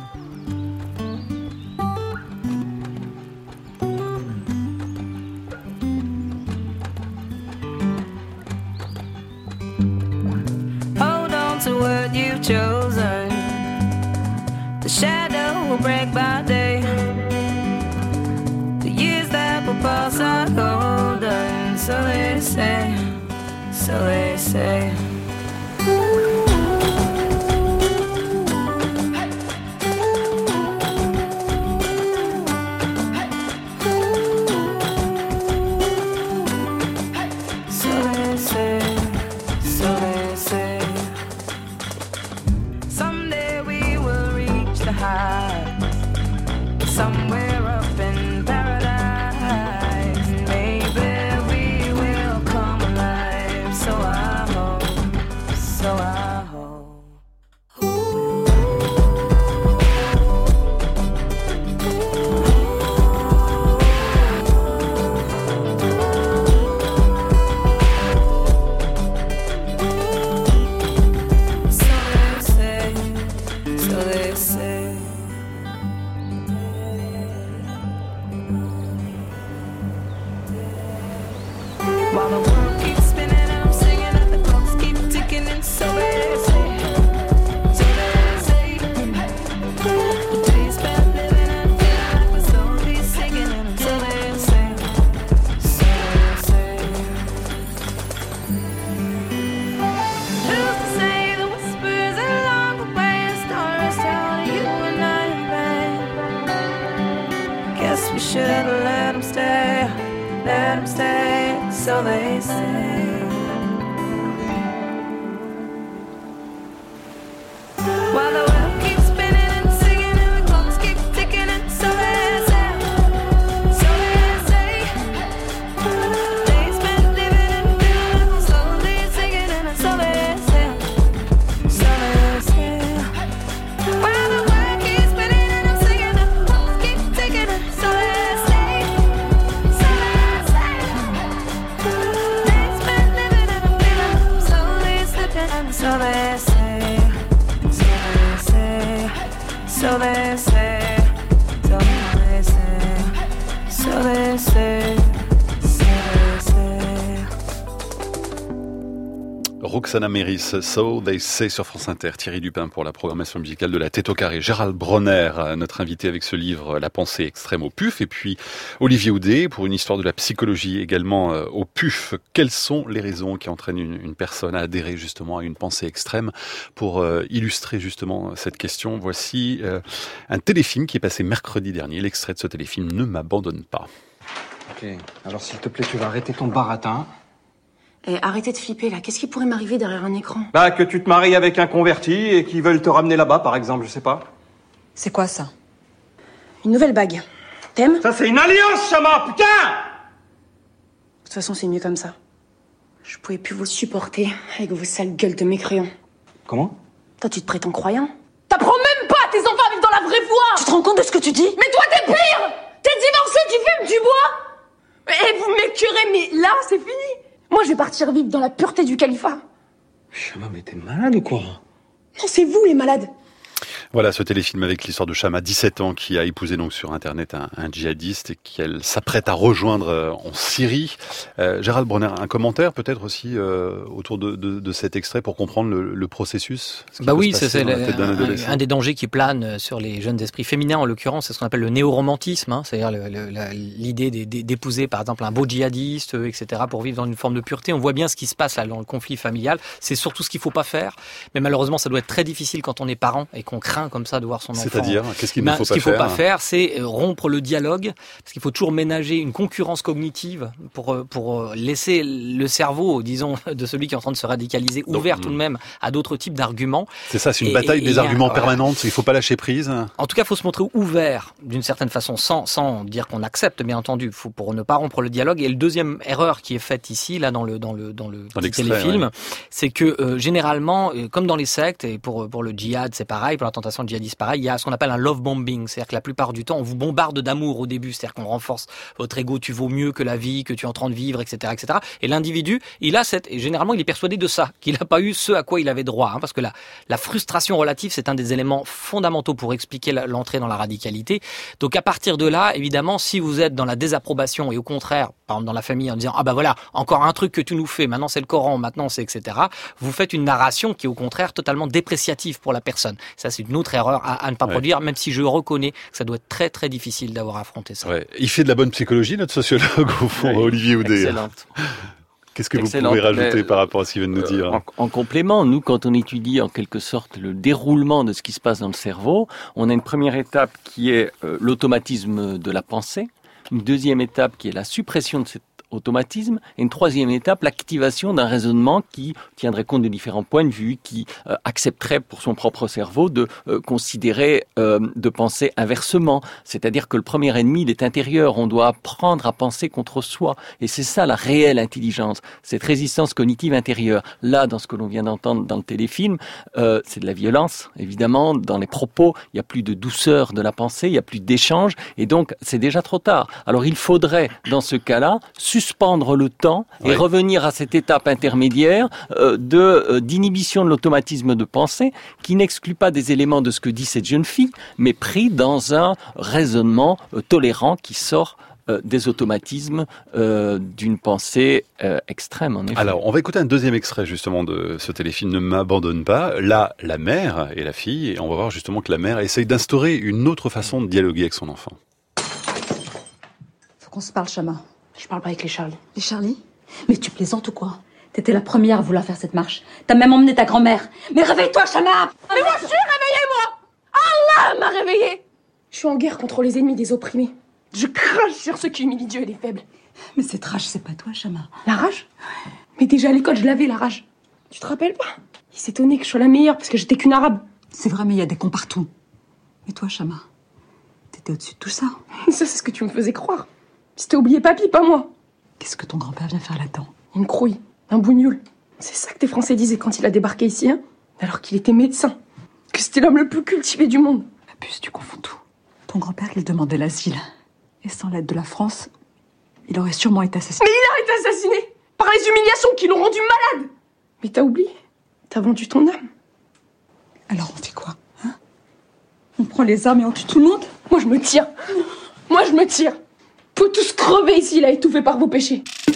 Hold on to what you've chosen. The shadow will break by day. The years that will pass are golden, so they say. So they say. So they say, so they say. Someday we will reach the heights, somewhere up in paradise. Maybe we will come alive. So I hope, so I hope. So they say, so they say. While the world keeps spinning and I'm singing and the clocks keep ticking, and so they say, so they say. The days spent living and feeling like we're slowly sinking, and so they say, so they say. Who's to say the whispers along the way, the stories tell you and I in vain? Guess we should have let them stay, let them stay. So they say. While the world keeps spinning and singing and the clocks keep ticking, and so they say, so they say. Days spent living and feeling like we're slowly sinking, and so they say, so they say. While the world keeps spinning and I'm singing and the clocks keep ticking, and so they say, so they say. Days spent living and I'm feeling like I'm slowly slipping, and so they say, so they say, so they say, so they say, so they say. Roxana Méris, So They Say sur France Inter. Thierry Dupin pour la programmation musicale de la Tête au carré. Gérald Bronner, notre invité avec ce livre La pensée extrême au P U F. Et puis Olivier Houdet pour une histoire de la psychologie également au P U F. Quelles sont les raisons qui entraînent une, une personne à adhérer justement à une pensée extrême? Pour euh, illustrer justement cette question, voici euh, un téléfilm qui est passé mercredi dernier. L'extrait de ce téléfilm Ne m'abandonne pas. Ok, alors s'il te plaît, tu vas arrêter ton baratin. Eh, arrêtez de flipper là, qu'est-ce qui pourrait m'arriver derrière un écran? Bah, que tu te maries avec un converti et qu'ils veulent te ramener là-bas, par exemple, je sais pas. C'est quoi ça? Une nouvelle bague. T'aimes? Ça, c'est une alliance, Chama, putain! De toute façon, c'est mieux comme ça. Je pouvais plus vous supporter avec vos sales gueules de mécréants. Comment? Toi, tu te prétends croyant? T'apprends même pas à tes enfants à vivre dans la vraie foi! Tu te rends compte de ce que tu dis? Mais toi, t'es pire! T'es divorcé, tu fumes du bois! Eh, vous m'écœurez, mais là, c'est fini! Moi, je vais partir vivre dans la pureté du califat. Chama, mais t'es malade ou quoi? Non, c'est vous, les malades! Voilà ce téléfilm avec l'histoire de Chama, dix-sept ans, qui a épousé donc sur Internet un, un djihadiste et qu'elle s'apprête à rejoindre euh, en Syrie. Euh, Gérald Bronner, un commentaire peut-être aussi euh, autour de, de, de cet extrait pour comprendre le, le processus? Bah oui, c'est un, un des dangers qui plane sur les jeunes esprits féminins, en l'occurrence, c'est ce qu'on appelle le néo-romantisme, hein, c'est-à-dire le, le, l'idée d'épouser par exemple un beau djihadiste, et cetera, pour vivre dans une forme de pureté. On voit bien ce qui se passe là dans le conflit familial. C'est surtout ce qu'il faut pas faire, mais malheureusement, ça doit être très difficile quand on est parent et qu'on craint comme ça de voir son enfant. C'est-à-dire, qu'est-ce qu'il ben, ne faut ce pas qu'il faut faire pas faire, c'est rompre le dialogue, parce qu'il faut toujours ménager une concurrence cognitive pour pour laisser le cerveau, disons, de celui qui est en train de se radicaliser ouvert Donc, tout de même à d'autres types d'arguments. C'est ça, c'est une et, bataille et, des et arguments un, permanente. Il faut pas lâcher prise. En tout cas, il faut se montrer ouvert d'une certaine façon, sans sans dire qu'on accepte, bien entendu, faut pour ne pas rompre le dialogue. Et le deuxième erreur qui est faite ici, là, dans le dans le dans le dans téléfilm, ouais. c'est que euh, généralement, comme dans les sectes et pour pour le djihad, c'est pareil, pour la tentation djihadiste, pareil, il y a ce qu'on appelle un love bombing, c'est-à-dire que la plupart du temps, on vous bombarde d'amour au début, c'est-à-dire qu'on renforce votre ego, tu vaux mieux que la vie, que tu es en train de vivre, et cetera, et cetera. Et l'individu, il a cette, et généralement, il est persuadé de ça, qu'il n'a pas eu ce à quoi il avait droit, hein, parce que la, la frustration relative, c'est un des éléments fondamentaux pour expliquer l'entrée dans la radicalité. Donc à partir de là, évidemment, si vous êtes dans la désapprobation et au contraire, par exemple dans la famille, en disant ah bah voilà, encore un truc que tu nous fais, maintenant c'est le Coran, maintenant c'est et cetera. Vous faites une narration qui est au contraire totalement dépréciative pour la personne. Ça, c'est une autre erreur à, à ne pas ouais. produire, même si je reconnais que ça doit être très très difficile d'avoir affronté ça. Ouais. Il fait de la bonne psychologie, notre sociologue, au fond, oui, Olivier Houdet. Excellente. Qu'est-ce que Excellent. vous pouvez rajouter Mais, par rapport à ce qu'il vient de nous dire? en, en complément, nous, quand on étudie en quelque sorte le déroulement de ce qui se passe dans le cerveau, on a une première étape qui est euh, l'automatisme de la pensée, une deuxième étape qui est la suppression de cette automatisme, et une troisième étape, l'activation d'un raisonnement qui tiendrait compte de différents points de vue, qui euh, accepterait pour son propre cerveau de euh, considérer, euh, de penser inversement. C'est-à-dire que le premier ennemi, il est intérieur. On doit apprendre à penser contre soi. Et c'est ça la réelle intelligence, cette résistance cognitive intérieure. Là, dans ce que l'on vient d'entendre dans le téléfilm, euh, c'est de la violence, évidemment. Dans les propos, il n'y a plus de douceur de la pensée, il n'y a plus d'échange, et donc c'est déjà trop tard. Alors il faudrait, dans ce cas-là, suspendre le temps et oui. revenir à cette étape intermédiaire euh, de euh, d'inhibition de l'automatisme de pensée qui n'exclut pas des éléments de ce que dit cette jeune fille, mais pris dans un raisonnement euh, tolérant qui sort euh, des automatismes euh, d'une pensée euh, extrême, en effet. Alors, on va écouter un deuxième extrait, justement, de ce téléfilm Ne m'abandonne pas. Là, la mère et la fille, et on va voir justement que la mère essaye d'instaurer une autre façon de dialoguer avec son enfant. Faut qu'on se parle, Chama. Je parle pas avec les Charlie. Les Charlie? Mais tu plaisantes ou quoi? T'étais la première à vouloir faire cette marche. T'as même emmené ta grand-mère. Mais réveille-toi, Chama! Mais moi, je suis réveillée, moi! Allah m'a réveillée! Je suis en guerre contre les ennemis des opprimés. Je crache sur ceux qui humilient Dieu et les faibles. Mais cette rage, c'est pas toi, Chama. La rage? Mais déjà à l'école, je l'avais, la rage. Tu te rappelles pas? Il s'étonnait que je sois la meilleure parce que j'étais qu'une arabe. C'est vrai, mais il y a des cons partout. Et toi, Chama? T'étais au-dessus de tout ça. Ça, c'est ce que tu me faisais croire. C'était oublié papy, pas moi. Qu'est-ce que ton grand-père vient faire là-dedans? Une crouille, un bougnoul. C'est ça que tes Français disaient quand il a débarqué ici, hein? Alors qu'il était médecin. Que c'était l'homme le plus cultivé du monde. La puce, tu confonds tout. Ton grand-père, il demandait l'asile. Et sans l'aide de la France, il aurait sûrement été assassiné. Mais il a été assassiné par les humiliations qui l'ont rendu malade. Mais t'as oublié. T'as vendu ton âme. Alors on fait quoi, hein? On prend les armes et on tue tout le monde? Moi, je me tire. Moi, je me tire. Faut tous crever ici, là, étouffés par vos péchés.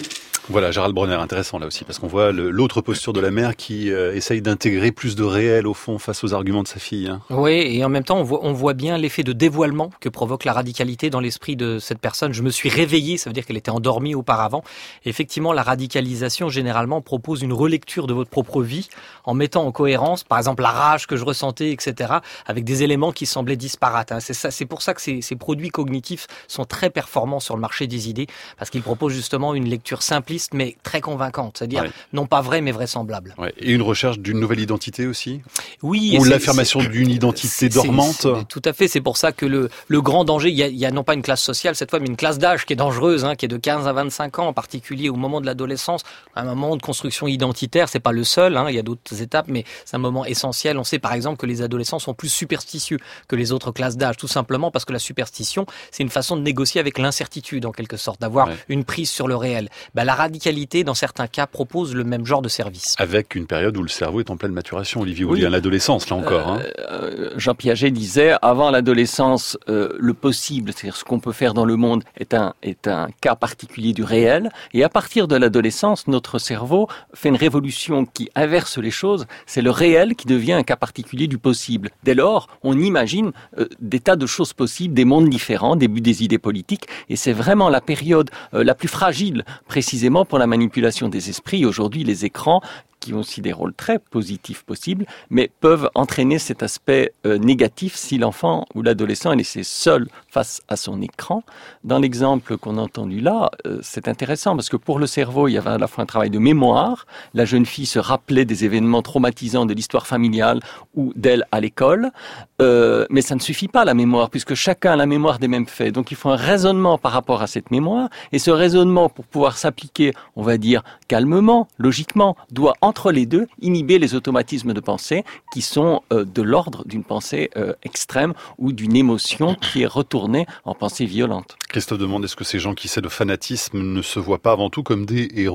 Voilà, Gérald Bronner, intéressant là aussi, parce qu'on voit le, l'autre posture de la mère qui euh, essaye d'intégrer plus de réel au fond face aux arguments de sa fille. Hein. Oui, et en même temps, on voit, on voit bien l'effet de dévoilement que provoque la radicalité dans l'esprit de cette personne. Je me suis réveillé, ça veut dire qu'elle était endormie auparavant. Et effectivement, la radicalisation, généralement, propose une relecture de votre propre vie en mettant en cohérence, par exemple, la rage que je ressentais, et cetera, avec des éléments qui semblaient disparates. Hein. C'est ça, c'est pour ça que ces, ces produits cognitifs sont très performants sur le marché des idées, parce qu'ils proposent justement une lecture simpliste, mais très convaincante, c'est-à-dire ouais. non pas vraie, mais vraisemblable. Ouais. Et une recherche d'une nouvelle identité aussi ? Oui. Ou l'affirmation d'une identité c'est, dormante c'est, c'est, Tout à fait, c'est pour ça que le, le grand danger, il y, a, il y a non pas une classe sociale cette fois, mais une classe d'âge qui est dangereuse, hein, qui est de quinze à vingt-cinq ans, en particulier au moment de l'adolescence, un moment de construction identitaire, c'est pas le seul, hein, il y a d'autres étapes, mais c'est un moment essentiel. On sait par exemple que les adolescents sont plus superstitieux que les autres classes d'âge, tout simplement parce que la superstition, c'est une façon de négocier avec l'incertitude, en quelque sorte, d'avoir ouais. une prise sur le réel. Ben, la radicalité, dans certains cas, propose le même genre de service. Avec une période où le cerveau est en pleine maturation, Olivier Houdy, oui. à l'adolescence, là encore. Euh, hein. euh, Jean Piaget disait, avant l'adolescence, euh, le possible, c'est-à-dire ce qu'on peut faire dans le monde, est un, est un cas particulier du réel. Et à partir de l'adolescence, notre cerveau fait une révolution qui inverse les choses. C'est le réel qui devient un cas particulier du possible. Dès lors, on imagine euh, des tas de choses possibles, des mondes différents, début des idées politiques. Et c'est vraiment la période euh, la plus fragile, précisément pour la manipulation des esprits. Aujourd'hui, les écrans, qui ont aussi des rôles très positifs possibles, mais peuvent entraîner cet aspect euh, négatif si l'enfant ou l'adolescent est laissé seul face à son écran. Dans l'exemple qu'on a entendu là, euh, c'est intéressant parce que pour le cerveau, il y avait à la fois un travail de mémoire. La jeune fille se rappelait des événements traumatisants de l'histoire familiale ou d'elle à l'école, euh, mais ça ne suffit pas la mémoire puisque chacun a la mémoire des mêmes faits. Donc il faut un raisonnement par rapport à cette mémoire et ce raisonnement, pour pouvoir s'appliquer, on va dire calmement, logiquement, doit entre les deux, inhiber les automatismes de pensée qui sont euh, de l'ordre d'une pensée euh, extrême ou d'une émotion qui est retournée en pensée violente. Christophe demande, est-ce que ces gens qui cèdent au fanatisme ne se voient pas avant tout comme des héros ?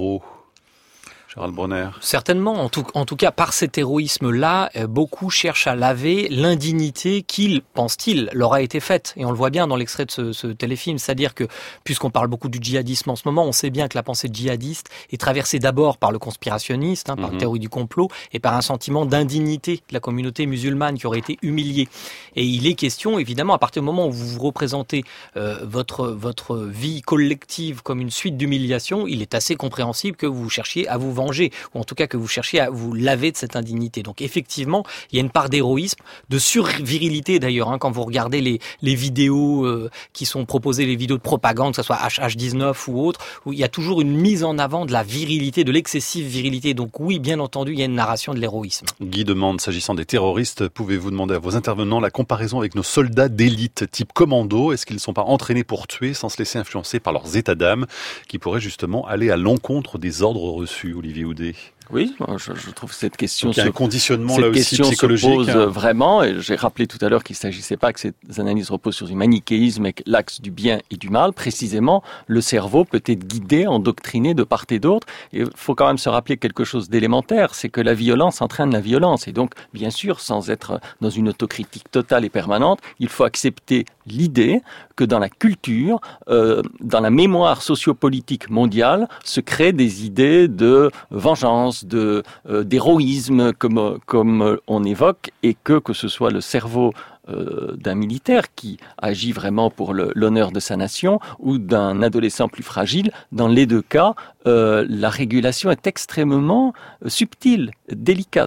Gérald Bronner. Certainement, en tout, en tout cas, par cet héroïsme-là, euh, beaucoup cherchent à laver l'indignité qu'il, pense-t-il, leur a été faite. Et on le voit bien dans l'extrait de ce, ce téléfilm, c'est-à-dire que, puisqu'on parle beaucoup du djihadisme en ce moment, on sait bien que la pensée djihadiste est traversée d'abord par le conspirationniste, hein, par mm-hmm. la théorie du complot, et par un sentiment d'indignité de la communauté musulmane qui aurait été humiliée. Et il est question, évidemment, à partir du moment où vous vous représentez euh, votre, votre vie collective comme une suite d'humiliations, il est assez compréhensible que vous cherchiez à vous vendre, ou en tout cas que vous cherchiez à vous laver de cette indignité. Donc effectivement, il y a une part d'héroïsme, de survirilité d'ailleurs, hein, quand vous regardez les, les vidéos euh, qui sont proposées, les vidéos de propagande, que ce soit H H dix-neuf ou autre, où il y a toujours une mise en avant de la virilité, de l'excessive virilité. Donc oui, bien entendu, il y a une narration de l'héroïsme. Guy demande, s'agissant des terroristes, pouvez-vous demander à vos intervenants la comparaison avec nos soldats d'élite type commando ? Est-ce qu'ils ne sont pas entraînés pour tuer sans se laisser influencer par leurs états d'âme qui pourraient justement aller à l'encontre des ordres reçus, Olivier Houdy ? Oui, je, je trouve cette question Donc, il y a un conditionnement cette là aussi question psychologique. Se pose hein. vraiment, et j'ai rappelé tout à l'heure qu'il ne s'agissait pas que ces analyses reposent sur du manichéisme avec l'axe du bien et du mal. Précisément, le cerveau peut être guidé, endoctriné de part et d'autre. Et il faut quand même se rappeler quelque chose d'élémentaire, c'est que la violence entraîne la violence. Et donc, bien sûr, sans être dans une autocritique totale et permanente, il faut accepter l'idée que dans la culture, euh, dans la mémoire sociopolitique mondiale, se créent des idées de vengeance, de euh, d'héroïsme comme comme on évoque, et que que ce soit le cerveau euh, d'un militaire qui agit vraiment pour le, l'honneur de sa nation ou d'un adolescent plus fragile, dans les deux cas, euh, la régulation est extrêmement subtile, délicate.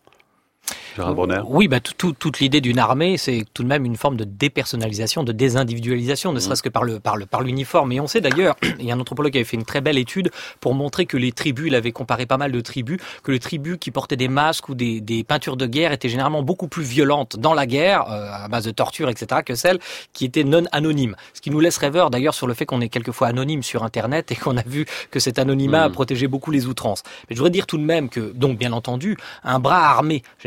Gérald Bronner. Oui, bah, tout, tout, toute l'idée d'une armée, c'est tout de même une forme de dépersonnalisation, de désindividualisation, ne mmh. serait-ce que par, le, par, le, par l'uniforme. Et on sait d'ailleurs, il y a un anthropologue qui avait fait une très belle étude pour montrer que les tribus, il avait comparé pas mal de tribus, que les tribus qui portaient des masques ou des, des peintures de guerre étaient généralement beaucoup plus violentes dans la guerre, euh, à base de torture, et cetera, que celles qui étaient non anonymes. Ce qui nous laisse rêveur d'ailleurs sur le fait qu'on est quelquefois anonyme sur Internet et qu'on a vu que cet anonymat mmh. protégeait beaucoup les outrances. Mais je voudrais dire tout de même que, donc bien entendu, un bras armé, généralement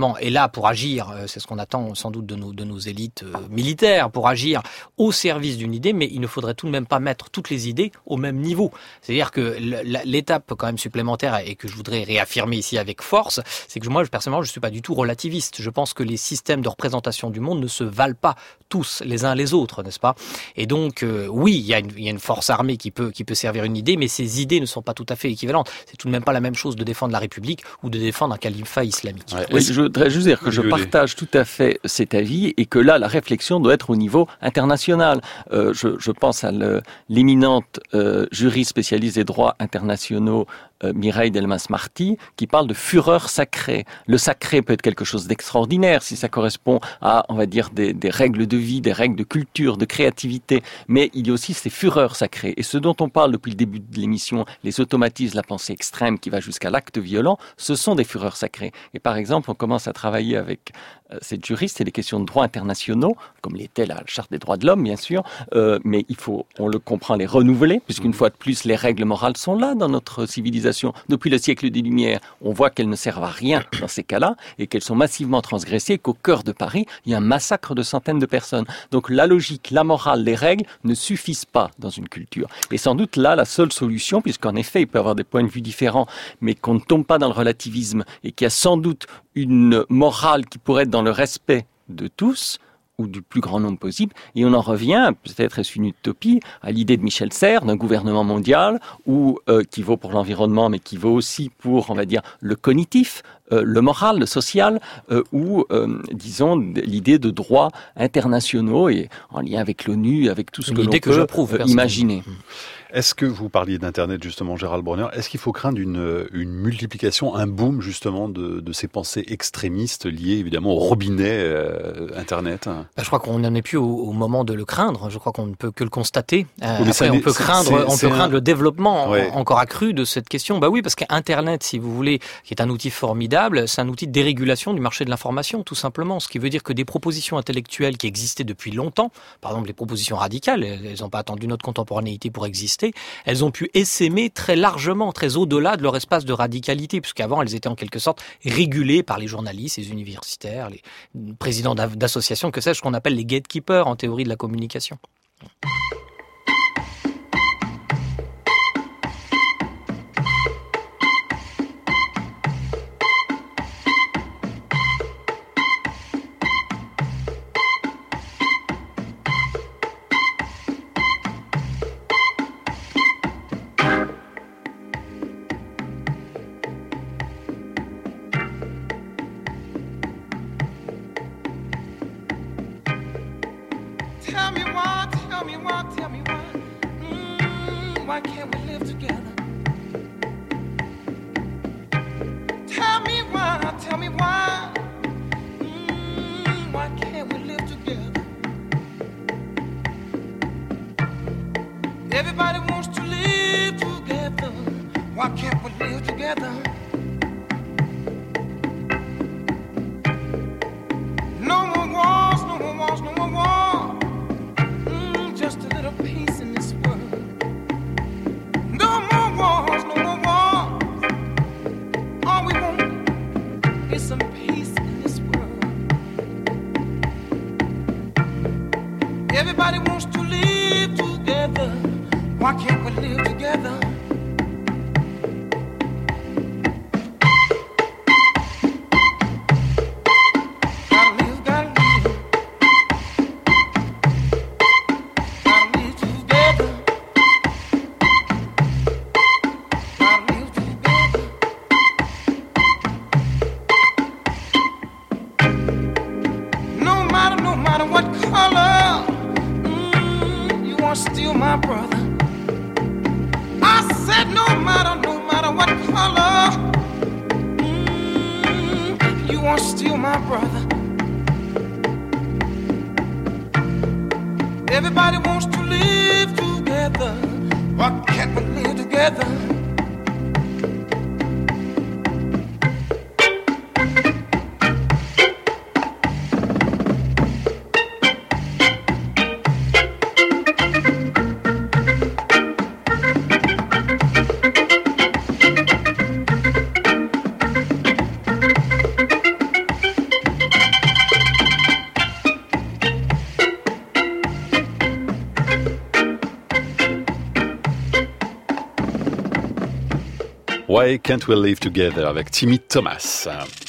simplement est là pour agir, euh, c'est ce qu'on attend sans doute de nos, de nos élites euh, militaires, pour agir au service d'une idée, mais il ne faudrait tout de même pas mettre toutes les idées au même niveau. C'est-à-dire que l'étape quand même supplémentaire, et que je voudrais réaffirmer ici avec force, c'est que moi, personnellement, je ne suis pas du tout relativiste. Je pense que les systèmes de représentation du monde ne se valent pas tous les uns les autres, n'est-ce pas? Et donc, euh, oui, il y, y a une force armée qui peut, qui peut servir une idée, mais ces idées ne sont pas tout à fait équivalentes. C'est tout de même pas la même chose de défendre la République ou de défendre un califat islamique. Ouais, oui, je voudrais juste dire que je partage tout à fait cet avis et que là, la réflexion doit être au niveau international. Euh, je, je pense à le, l'éminente euh, juriste spécialiste des droits internationaux Euh, Mireille Delmas-Marty, qui parle de fureur sacrée. Le sacré peut être quelque chose d'extraordinaire si ça correspond à, on va dire, des, des règles de vie, des règles de culture, de créativité, mais il y a aussi ces fureurs sacrées. Et ce dont on parle depuis le début de l'émission, les automatismes, la pensée extrême qui va jusqu'à l'acte violent, ce sont des fureurs sacrées. Et par exemple, on commence à travailler avec euh, cette juriste et les questions de droits internationaux, comme l'était la Charte des droits de l'homme, bien sûr, euh, mais il faut, on le comprend, les renouveler, puisqu'une fois de plus, les règles morales sont là dans notre civilisation. Depuis le siècle des Lumières, on voit qu'elles ne servent à rien dans ces cas-là et qu'elles sont massivement transgressées, qu'au cœur de Paris, il y a un massacre de centaines de personnes. Donc la logique, la morale, les règles ne suffisent pas dans une culture. Et sans doute là, la seule solution, puisqu'en effet, il peut y avoir des points de vue différents, mais qu'on ne tombe pas dans le relativisme et qu'il y a sans doute une morale qui pourrait être dans le respect de tous, ou du plus grand nombre possible, et on en revient, peut-être est-ce une utopie, à l'idée de Michel Serres, d'un gouvernement mondial, ou euh, qui vaut pour l'environnement, mais qui vaut aussi pour, on va dire, le cognitif, euh, le moral, le social, euh, ou, euh, disons, l'idée de droits internationaux, et en lien avec l'ONU, avec tout ce que l'on que peut j'approuve, euh, imaginer. Est-ce que vous parliez d'Internet justement, Gérald Bronner, est-ce qu'il faut craindre une, une multiplication, un boom justement de, de ces pensées extrémistes liées évidemment au robinet euh, Internet? Ben, je crois qu'on n'en est plus au, au moment de le craindre. Je crois qu'on ne peut que le constater. Euh, oui, après, on peut c'est, craindre, c'est, on c'est peut craindre un... le développement ouais. encore accru de cette question. Bah oui, parce qu'Internet, si vous voulez, qui est un outil formidable, c'est un outil de dérégulation du marché de l'information, tout simplement. Ce qui veut dire que des propositions intellectuelles qui existaient depuis longtemps, par exemple les propositions radicales, elles n'ont pas attendu notre contemporanéité pour exister, elles ont pu essaimer très largement, très au-delà de leur espace de radicalité, puisqu'avant elles étaient en quelque sorte régulées par les journalistes, les universitaires, les présidents d'associations, que sais-je, ce qu'on appelle les gatekeepers en théorie de la communication. Tell me why, tell me why, tell me why. Mm, why can't we live together? Tell me why, tell me why. Mm, why can't we live together? Everybody wants to live together. Why can't we live together? No more wars, no more wars, no more wars. Just a little peace in this world. No more wars, no more wars. All we want is some peace in this world. Everybody wants to live together. Why can't we live together? Everybody wants to live together. Why can't we live together? Why Can't We Live Together avec Timmy Thomas.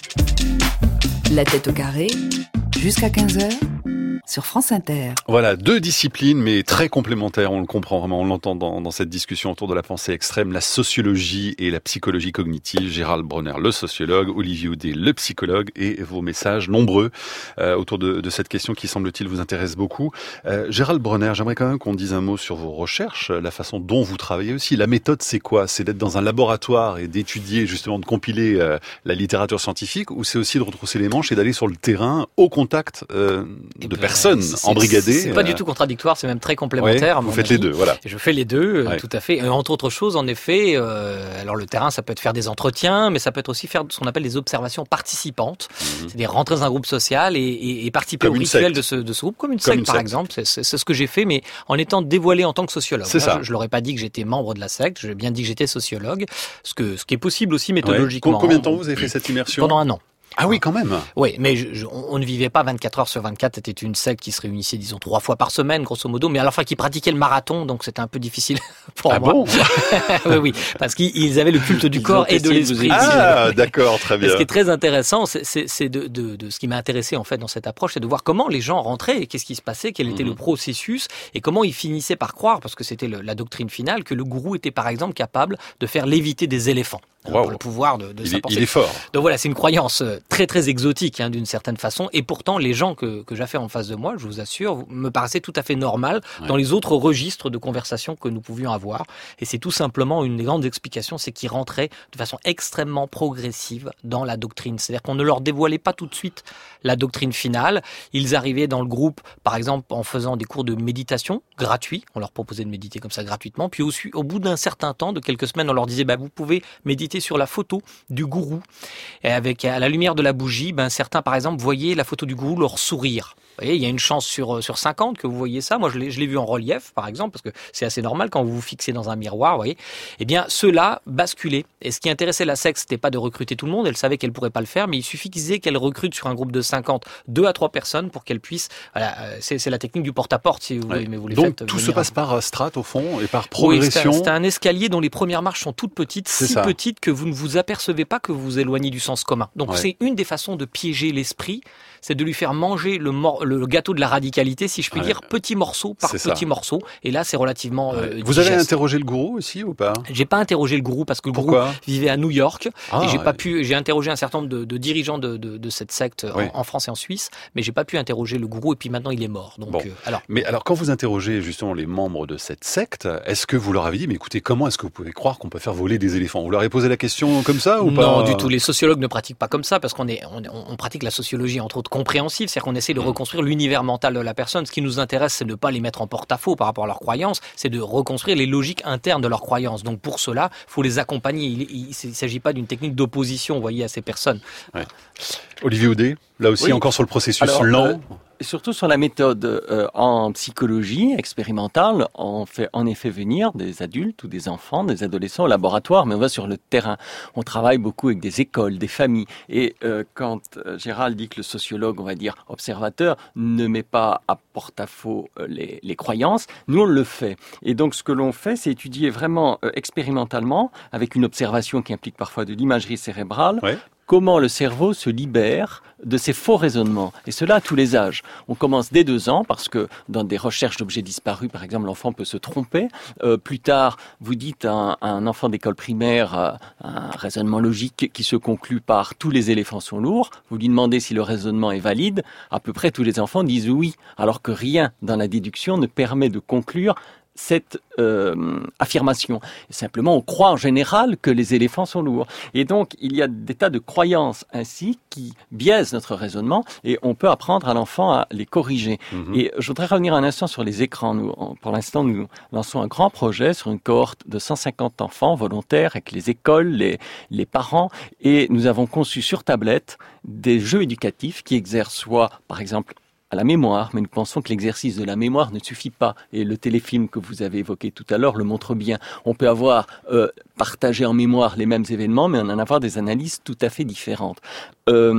La tête au carré, jusqu'à quinze heures, sur France Inter. Voilà, deux disciplines, mais très complémentaires, on le comprend vraiment, on l'entend dans, dans cette discussion autour de la pensée extrême, la sociologie et la psychologie cognitive. Gérald Bronner, le sociologue, Olivier Houdet, le psychologue, et vos messages nombreux euh, autour de, de cette question qui, semble-t-il, vous intéresse beaucoup. Euh, Gérald Bronner, j'aimerais quand même qu'on dise un mot sur vos recherches, la façon dont vous travaillez aussi. La méthode, c'est quoi? C'est d'être dans un laboratoire et d'étudier, justement, de compiler euh, la littérature scientifique, ou c'est aussi de retrousser les manches et d'aller sur le terrain, au contact euh, de ben, personnes embrigadées? C'est pas du tout contradictoire, c'est même très complémentaire. Ouais, vous faites avis. les deux, voilà. Je fais les deux, ouais. tout à fait. Et entre autres choses, en effet, euh, alors le terrain, ça peut être faire des entretiens, mais ça peut être aussi faire ce qu'on appelle des observations participantes, mmh. c'est-à-dire rentrer dans un groupe social et, et, et participer comme au rituel de ce, de ce groupe, comme une comme secte une par secte. exemple. C'est, c'est, c'est ce que j'ai fait, mais en étant dévoilé en tant que sociologue. C'est Là, ça. Je, je leur ai pas dit que j'étais membre de la secte, j'ai bien dit que j'étais sociologue, ce, que, ce qui est possible aussi méthodologiquement. Ouais. Combien de temps vous avez fait cette immersion? Pendant un an. Ah oui, quand même. Oui, mais je, je, on ne vivait pas vingt-quatre heures sur vingt-quatre. C'était une secte qui se réunissait, disons, trois fois par semaine, grosso modo. Mais à la fin, qui pratiquait le marathon, donc c'était un peu difficile pour ah moi. Bon oui, oui, parce qu'ils avaient le culte du Ils corps et de l'esprit. Ah, d'accord, très bien. Et ce qui est très intéressant, c'est, c'est, c'est de, de, de ce qui m'a intéressé en fait dans cette approche, c'est de voir comment les gens rentraient et qu'est-ce qui se passait, quel était mmh. le processus et comment ils finissaient par croire, parce que c'était le, la doctrine finale, que le gourou était par exemple capable de faire léviter des éléphants. Wow. Pour le pouvoir de, de il sa est, pensée. Il est fort. Donc voilà, c'est une croyance très très exotique hein, d'une certaine façon. Et pourtant, les gens que, que j'avais en face de moi, je vous assure, me paraissaient tout à fait normal ouais. dans les autres registres de conversation que nous pouvions avoir. Et c'est tout simplement une des grandes explications, c'est qu'ils rentraient de façon extrêmement progressive dans la doctrine. C'est-à-dire qu'on ne leur dévoilait pas tout de suite la doctrine finale. Ils arrivaient dans le groupe, par exemple, en faisant des cours de méditation gratuits. On leur proposait de méditer comme ça gratuitement. Puis au, au bout d'un certain temps, de quelques semaines, on leur disait bah, « vous pouvez méditer sur la photo du gourou ». Et avec, à la lumière de la bougie, ben, certains, par exemple, voyaient la photo du gourou leur sourire. Vous voyez, il y a une chance sur, sur cinquante que vous voyez ça. Moi, je l'ai, je l'ai vu en relief, par exemple, parce que c'est assez normal quand vous vous fixez dans un miroir, vous voyez. Eh bien, ceux-là basculaient. Et ce qui intéressait la secte, c'était pas de recruter tout le monde. Elle savait qu'elle pourrait pas le faire, mais il suffisait qu'elle recrute sur un groupe de cinquante, deux à trois personnes pour qu'elle puisse, voilà, c'est, c'est la technique du porte-à-porte, si vous voulez, ouais. mais vous les Donc, faites. tout venir. se passe par strat, au fond, et par progression. Oui, c'est un, c'est un escalier dont les premières marches sont toutes petites, c'est si ça. petites que vous ne vous apercevez pas que vous vous éloignez du sens commun. Donc, ouais. c'est une des façons de piéger l'esprit, c'est de lui faire manger le, mor- le gâteau de la radicalité, si je puis ouais. dire, petit morceau par c'est petit ça. morceau. Et là, c'est relativement. Ouais. Euh, vous avez interrogé le gourou aussi ou pas? J'ai pas interrogé le gourou parce que le Pourquoi? gourou vivait à New York ah, et j'ai ouais. pas pu. J'ai interrogé un certain nombre de, de dirigeants de, de, de cette secte oui. en, en France et en Suisse, mais j'ai pas pu interroger le gourou. Et puis maintenant, il est mort. Donc, bon. euh, alors. Mais alors, quand vous interrogez justement les membres de cette secte, est-ce que vous leur avez dit, mais écoutez, comment est-ce que vous pouvez croire qu'on peut faire voler des éléphants? Vous leur avez posé la question comme ça ou non, pas? Non, du tout. Les sociologues ne pratiquent pas comme ça parce qu'on est, on, on pratique la sociologie entre autres compréhensive, c'est-à-dire qu'on essaie de reconstruire l'univers mental de la personne. Ce qui nous intéresse, c'est de ne pas les mettre en porte-à-faux par rapport à leurs croyances, c'est de reconstruire les logiques internes de leurs croyances. Donc pour cela, il faut les accompagner. Il ne s'agit pas d'une technique d'opposition, vous voyez, à ces personnes. Ouais. Olivier Houdet, là aussi oui. encore sur le processus Alors, lent. Euh, surtout sur la méthode euh, en psychologie expérimentale, on fait en effet venir des adultes ou des enfants, des adolescents au laboratoire, mais on va sur le terrain. On travaille beaucoup avec des écoles, des familles. Et euh, quand euh, Gérald dit que le sociologue, on va dire observateur, ne met pas à porte-à-faux euh, les, les croyances, nous on le fait. Et donc ce que l'on fait, c'est étudier vraiment euh, expérimentalement, avec une observation qui implique parfois de l'imagerie cérébrale, ouais. comment le cerveau se libère de ces faux raisonnements. Et cela à tous les âges. On commence dès deux ans, parce que dans des recherches d'objets disparus, par exemple, l'enfant peut se tromper. Euh, plus tard, vous dites à un, à un enfant d'école primaire euh, un raisonnement logique qui se conclut par « tous les éléphants sont lourds ». Vous lui demandez si le raisonnement est valide. À peu près tous les enfants disent oui, alors que rien dans la déduction ne permet de conclure cette euh, affirmation. Simplement, on croit en général que les éléphants sont lourds. Et donc, il y a des tas de croyances ainsi qui biaisent notre raisonnement et on peut apprendre à l'enfant à les corriger. Mmh. Et je voudrais revenir un instant sur les écrans. Nous, pour l'instant, nous lançons un grand projet sur une cohorte de cent cinquante enfants volontaires avec les écoles, les, les parents, et nous avons conçu sur tablette des jeux éducatifs qui exercent soit, par exemple, à la mémoire, mais nous pensons que l'exercice de la mémoire ne suffit pas. Et le téléfilm que vous avez évoqué tout à l'heure le montre bien. On peut avoir euh, partagé en mémoire les mêmes événements, mais on en avoir des analyses tout à fait différentes. Euh,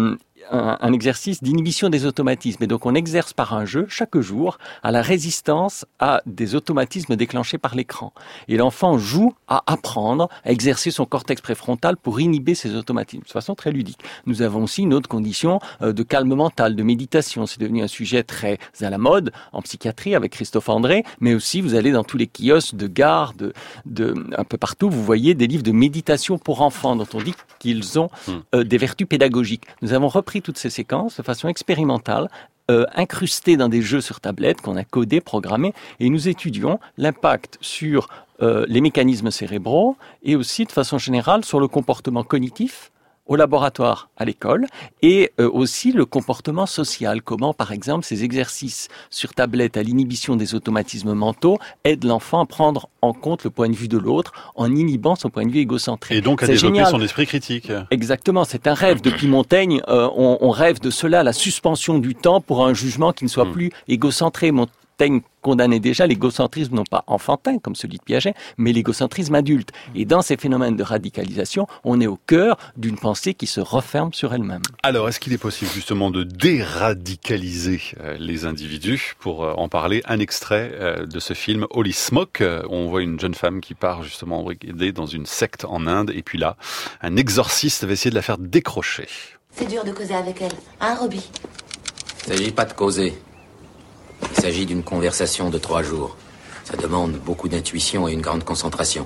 un, un exercice d'inhibition des automatismes. Et donc, on exerce par un jeu, chaque jour, à la résistance à des automatismes déclenchés par l'écran. Et l'enfant joue à apprendre, à exercer son cortex préfrontal pour inhiber ces automatismes, de façon très ludique. Nous avons aussi une autre condition euh, de calme mental, de méditation. C'est devenu un sujet très à la mode en psychiatrie avec Christophe André, mais aussi vous allez dans tous les kiosques de gare, de, de, un peu partout, vous voyez des livres de méditation pour enfants dont on dit qu'ils ont euh, des vertus pédagogiques. Nous avons repris toutes ces séquences de façon expérimentale, Euh, incrustés dans des jeux sur tablette qu'on a codés, programmés, et nous étudions l'impact sur euh, les mécanismes cérébraux et aussi de façon générale sur le comportement cognitif au laboratoire, à l'école, et euh, aussi le comportement social. Comment, par exemple, ces exercices sur tablette à l'inhibition des automatismes mentaux aident l'enfant à prendre en compte le point de vue de l'autre en inhibant son point de vue égocentrique. Et donc à c'est développer génial. son esprit critique. Exactement, c'est un rêve. Depuis Montaigne, euh, on, on rêve de cela, la suspension du temps pour un jugement qui ne soit plus égocentré. Montaigne condamnait déjà l'égocentrisme, non pas enfantin, comme celui de Piaget, mais l'égocentrisme adulte. Et dans ces phénomènes de radicalisation, on est au cœur d'une pensée qui se referme sur elle-même. Alors, est-ce qu'il est possible justement de déradicaliser euh, les individus? Pour euh, en parler, un extrait euh, de ce film Holy Smoke. Euh, on voit une jeune femme qui part justement embrigadée dans une secte en Inde, et puis là, un exorciste va essayer de la faire décrocher. C'est dur de causer avec elle, hein, Robbie? Il ne s'agit pas de causer. Il s'agit d'une conversation de trois jours. Ça demande beaucoup d'intuition et une grande concentration.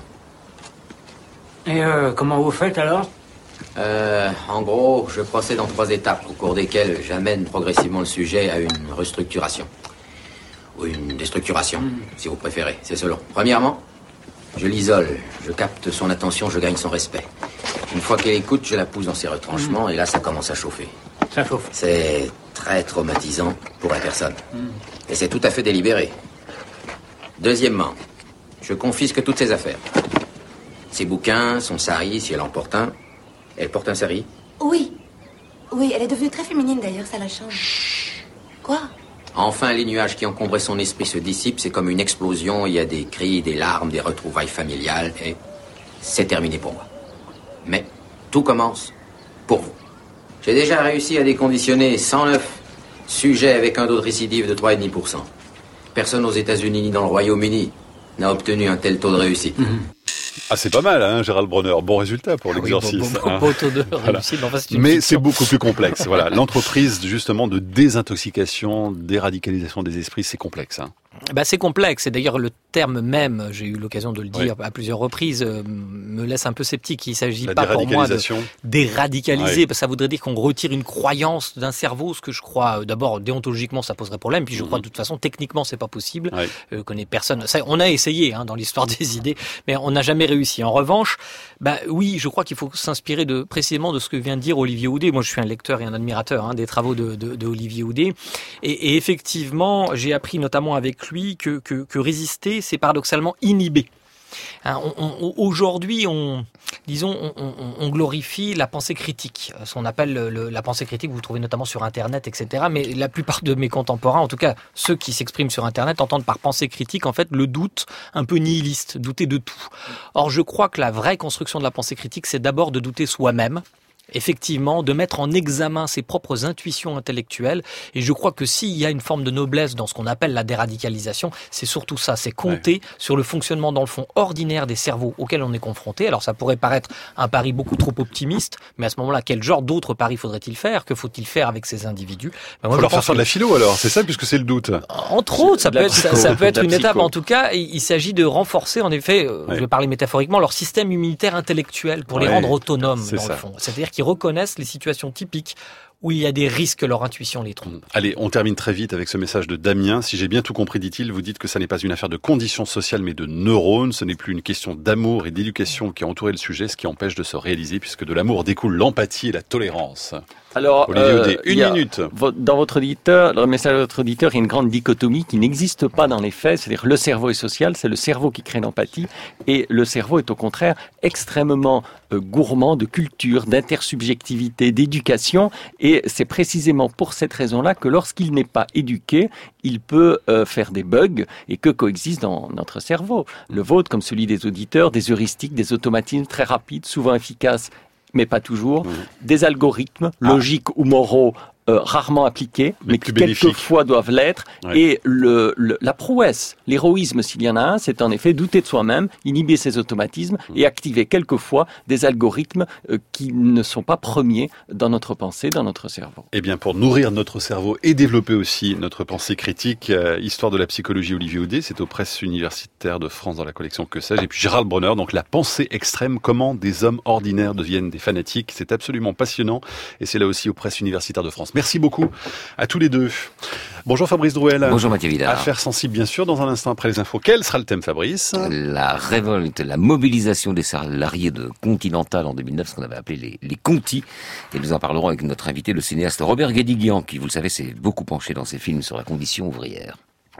Et euh, comment vous faites alors? Euh, en gros, je procède en trois étapes, au cours desquelles j'amène progressivement le sujet à une restructuration. Ou une déstructuration, mmh. si vous préférez, c'est selon. Premièrement, je l'isole, je capte son attention, je gagne son respect. Une fois qu'elle écoute, je la pousse dans ses retranchements, mmh. et là, ça commence à chauffer. Ça chauffe. C'est très traumatisant pour la personne. Mmh. Et c'est tout à fait délibéré. Deuxièmement, je confisque toutes ses affaires. Ses bouquins, son sari, si elle en porte un. Elle porte un sari? Oui. Oui, elle est devenue très féminine d'ailleurs, ça la change. Chut. Quoi? Enfin, les nuages qui encombraient son esprit se dissipent, c'est comme une explosion, il y a des cris, des larmes, des retrouvailles familiales, et c'est terminé pour moi. Mais tout commence pour vous. J'ai déjà réussi à déconditionner cent neuf sujets avec un taux de récidive de trois virgule cinq pour cent. Personne aux États-Unis ni dans le Royaume-Uni n'a obtenu un tel taux de réussite. Mmh. Ah, c'est pas mal, hein, Gérald Bronner. Bon résultat pour ah l'exorcisme. Oui, bon, bon, bon, bon taux de réussite. Hein. Enfin, c'est Mais c'est beaucoup plus complexe. Voilà, l'entreprise justement de désintoxication, déradicalisation des esprits, c'est complexe. Hein. Bah, c'est complexe, et d'ailleurs le terme même, j'ai eu l'occasion de le dire oui. à plusieurs reprises, euh, me laisse un peu sceptique. Il ne s'agit pas pour moi de déradicaliser, oui. parce que ça voudrait dire qu'on retire une croyance d'un cerveau, ce que je crois, euh, d'abord déontologiquement ça poserait problème, puis je mmh. crois de toute façon techniquement c'est pas possible, oui. euh, qu'on ait personne, ça, on a essayé hein, dans l'histoire des idées, mais on n'a jamais réussi. En revanche, bah, oui, je crois qu'il faut s'inspirer de, précisément de ce que vient de dire Olivier Houdet. Moi je suis un lecteur et un admirateur hein, des travaux de, de, de Olivier Houdet, et, et effectivement j'ai appris notamment avec lui que, que, que résister, c'est paradoxalement inhiber. Hein, on, on, aujourd'hui, on, disons, on, on, on glorifie la pensée critique. Ce qu'on appelle le, le, la pensée critique, vous trouvez notamment sur Internet, et cetera. Mais la plupart de mes contemporains, en tout cas ceux qui s'expriment sur Internet, entendent par pensée critique en fait le doute un peu nihiliste, douter de tout. Or, je crois que la vraie construction de la pensée critique, c'est d'abord de douter soi-même. Effectivement, de mettre en examen ses propres intuitions intellectuelles. Et je crois que s'il y a une forme de noblesse dans ce qu'on appelle la déradicalisation, c'est surtout ça, c'est compter ouais. sur le fonctionnement dans le fond ordinaire des cerveaux auxquels on est confronté. Alors ça pourrait paraître un pari beaucoup trop optimiste, mais à ce moment-là, quel genre d'autres paris faudrait-il faire? Que faut-il faire avec ces individus? ben moi, faut leur faire faire de la philo alors, c'est ça, puisque c'est le doute. Entre autres, ça peut être, ça, ça peut être une étape. En tout cas, il, il s'agit de renforcer, en effet, ouais. je vais parler métaphoriquement, leur système immunitaire intellectuel pour ouais. les rendre autonomes dans ça. le fond. C'est-à-dire qui reconnaissent les situations typiques où il y a des risques que leur intuition les trompe. Allez, on termine très vite avec ce message de Damien. Si j'ai bien tout compris, dit-il, vous dites que ça n'est pas une affaire de conditions sociales, mais de neurones. Ce n'est plus une question d'amour et d'éducation qui a entouré le sujet, ce qui empêche de se réaliser, puisque de l'amour découle l'empathie et la tolérance. Alors, Olivier euh, Houdet, une minute. Dans votre auditeur, le message de votre auditeur, il y a une grande dichotomie qui n'existe pas dans les faits. C'est-à-dire le cerveau est social, c'est le cerveau qui crée l'empathie, et le cerveau est au contraire extrêmement euh, gourmand de culture, d'intersubjectivité, d'éducation, et c'est précisément pour cette raison-là que lorsqu'il n'est pas éduqué, il peut euh, faire des bugs et que coexistent dans notre cerveau. Le vôtre, comme celui des auditeurs, des heuristiques, des automatismes très rapides, souvent efficaces, mais pas toujours, mmh. des algorithmes, ah. logiques ou moraux, Euh, rarement appliqués, mais, mais qui quelquefois doivent l'être. Ouais. Et le, le, la prouesse, l'héroïsme, s'il y en a un, c'est en effet douter de soi-même, inhiber ses automatismes mmh. et activer quelquefois des algorithmes euh, qui ne sont pas premiers dans notre pensée, dans notre cerveau. Eh bien, pour nourrir notre cerveau et développer aussi notre pensée critique, euh, Histoire de la psychologie Olivier Audet, c'est aux presses universitaires de France dans la collection Que sais-je. Et puis Gérald Bronner, donc La pensée extrême, comment des hommes ordinaires deviennent des fanatiques. C'est absolument passionnant et c'est là aussi aux presses universitaires de France. Merci beaucoup à tous les deux. Bonjour Fabrice Drouel. Bonjour Mathieu Vidard. Affaires sensibles bien sûr, dans un instant après les infos. Quel sera le thème Fabrice ? La révolte, la mobilisation des salariés de Continental en deux mille neuf, ce qu'on avait appelé les, les Conti. Et nous en parlerons avec notre invité, le cinéaste Robert Guédiguian, qui, vous le savez, s'est beaucoup penché dans ses films sur la condition ouvrière.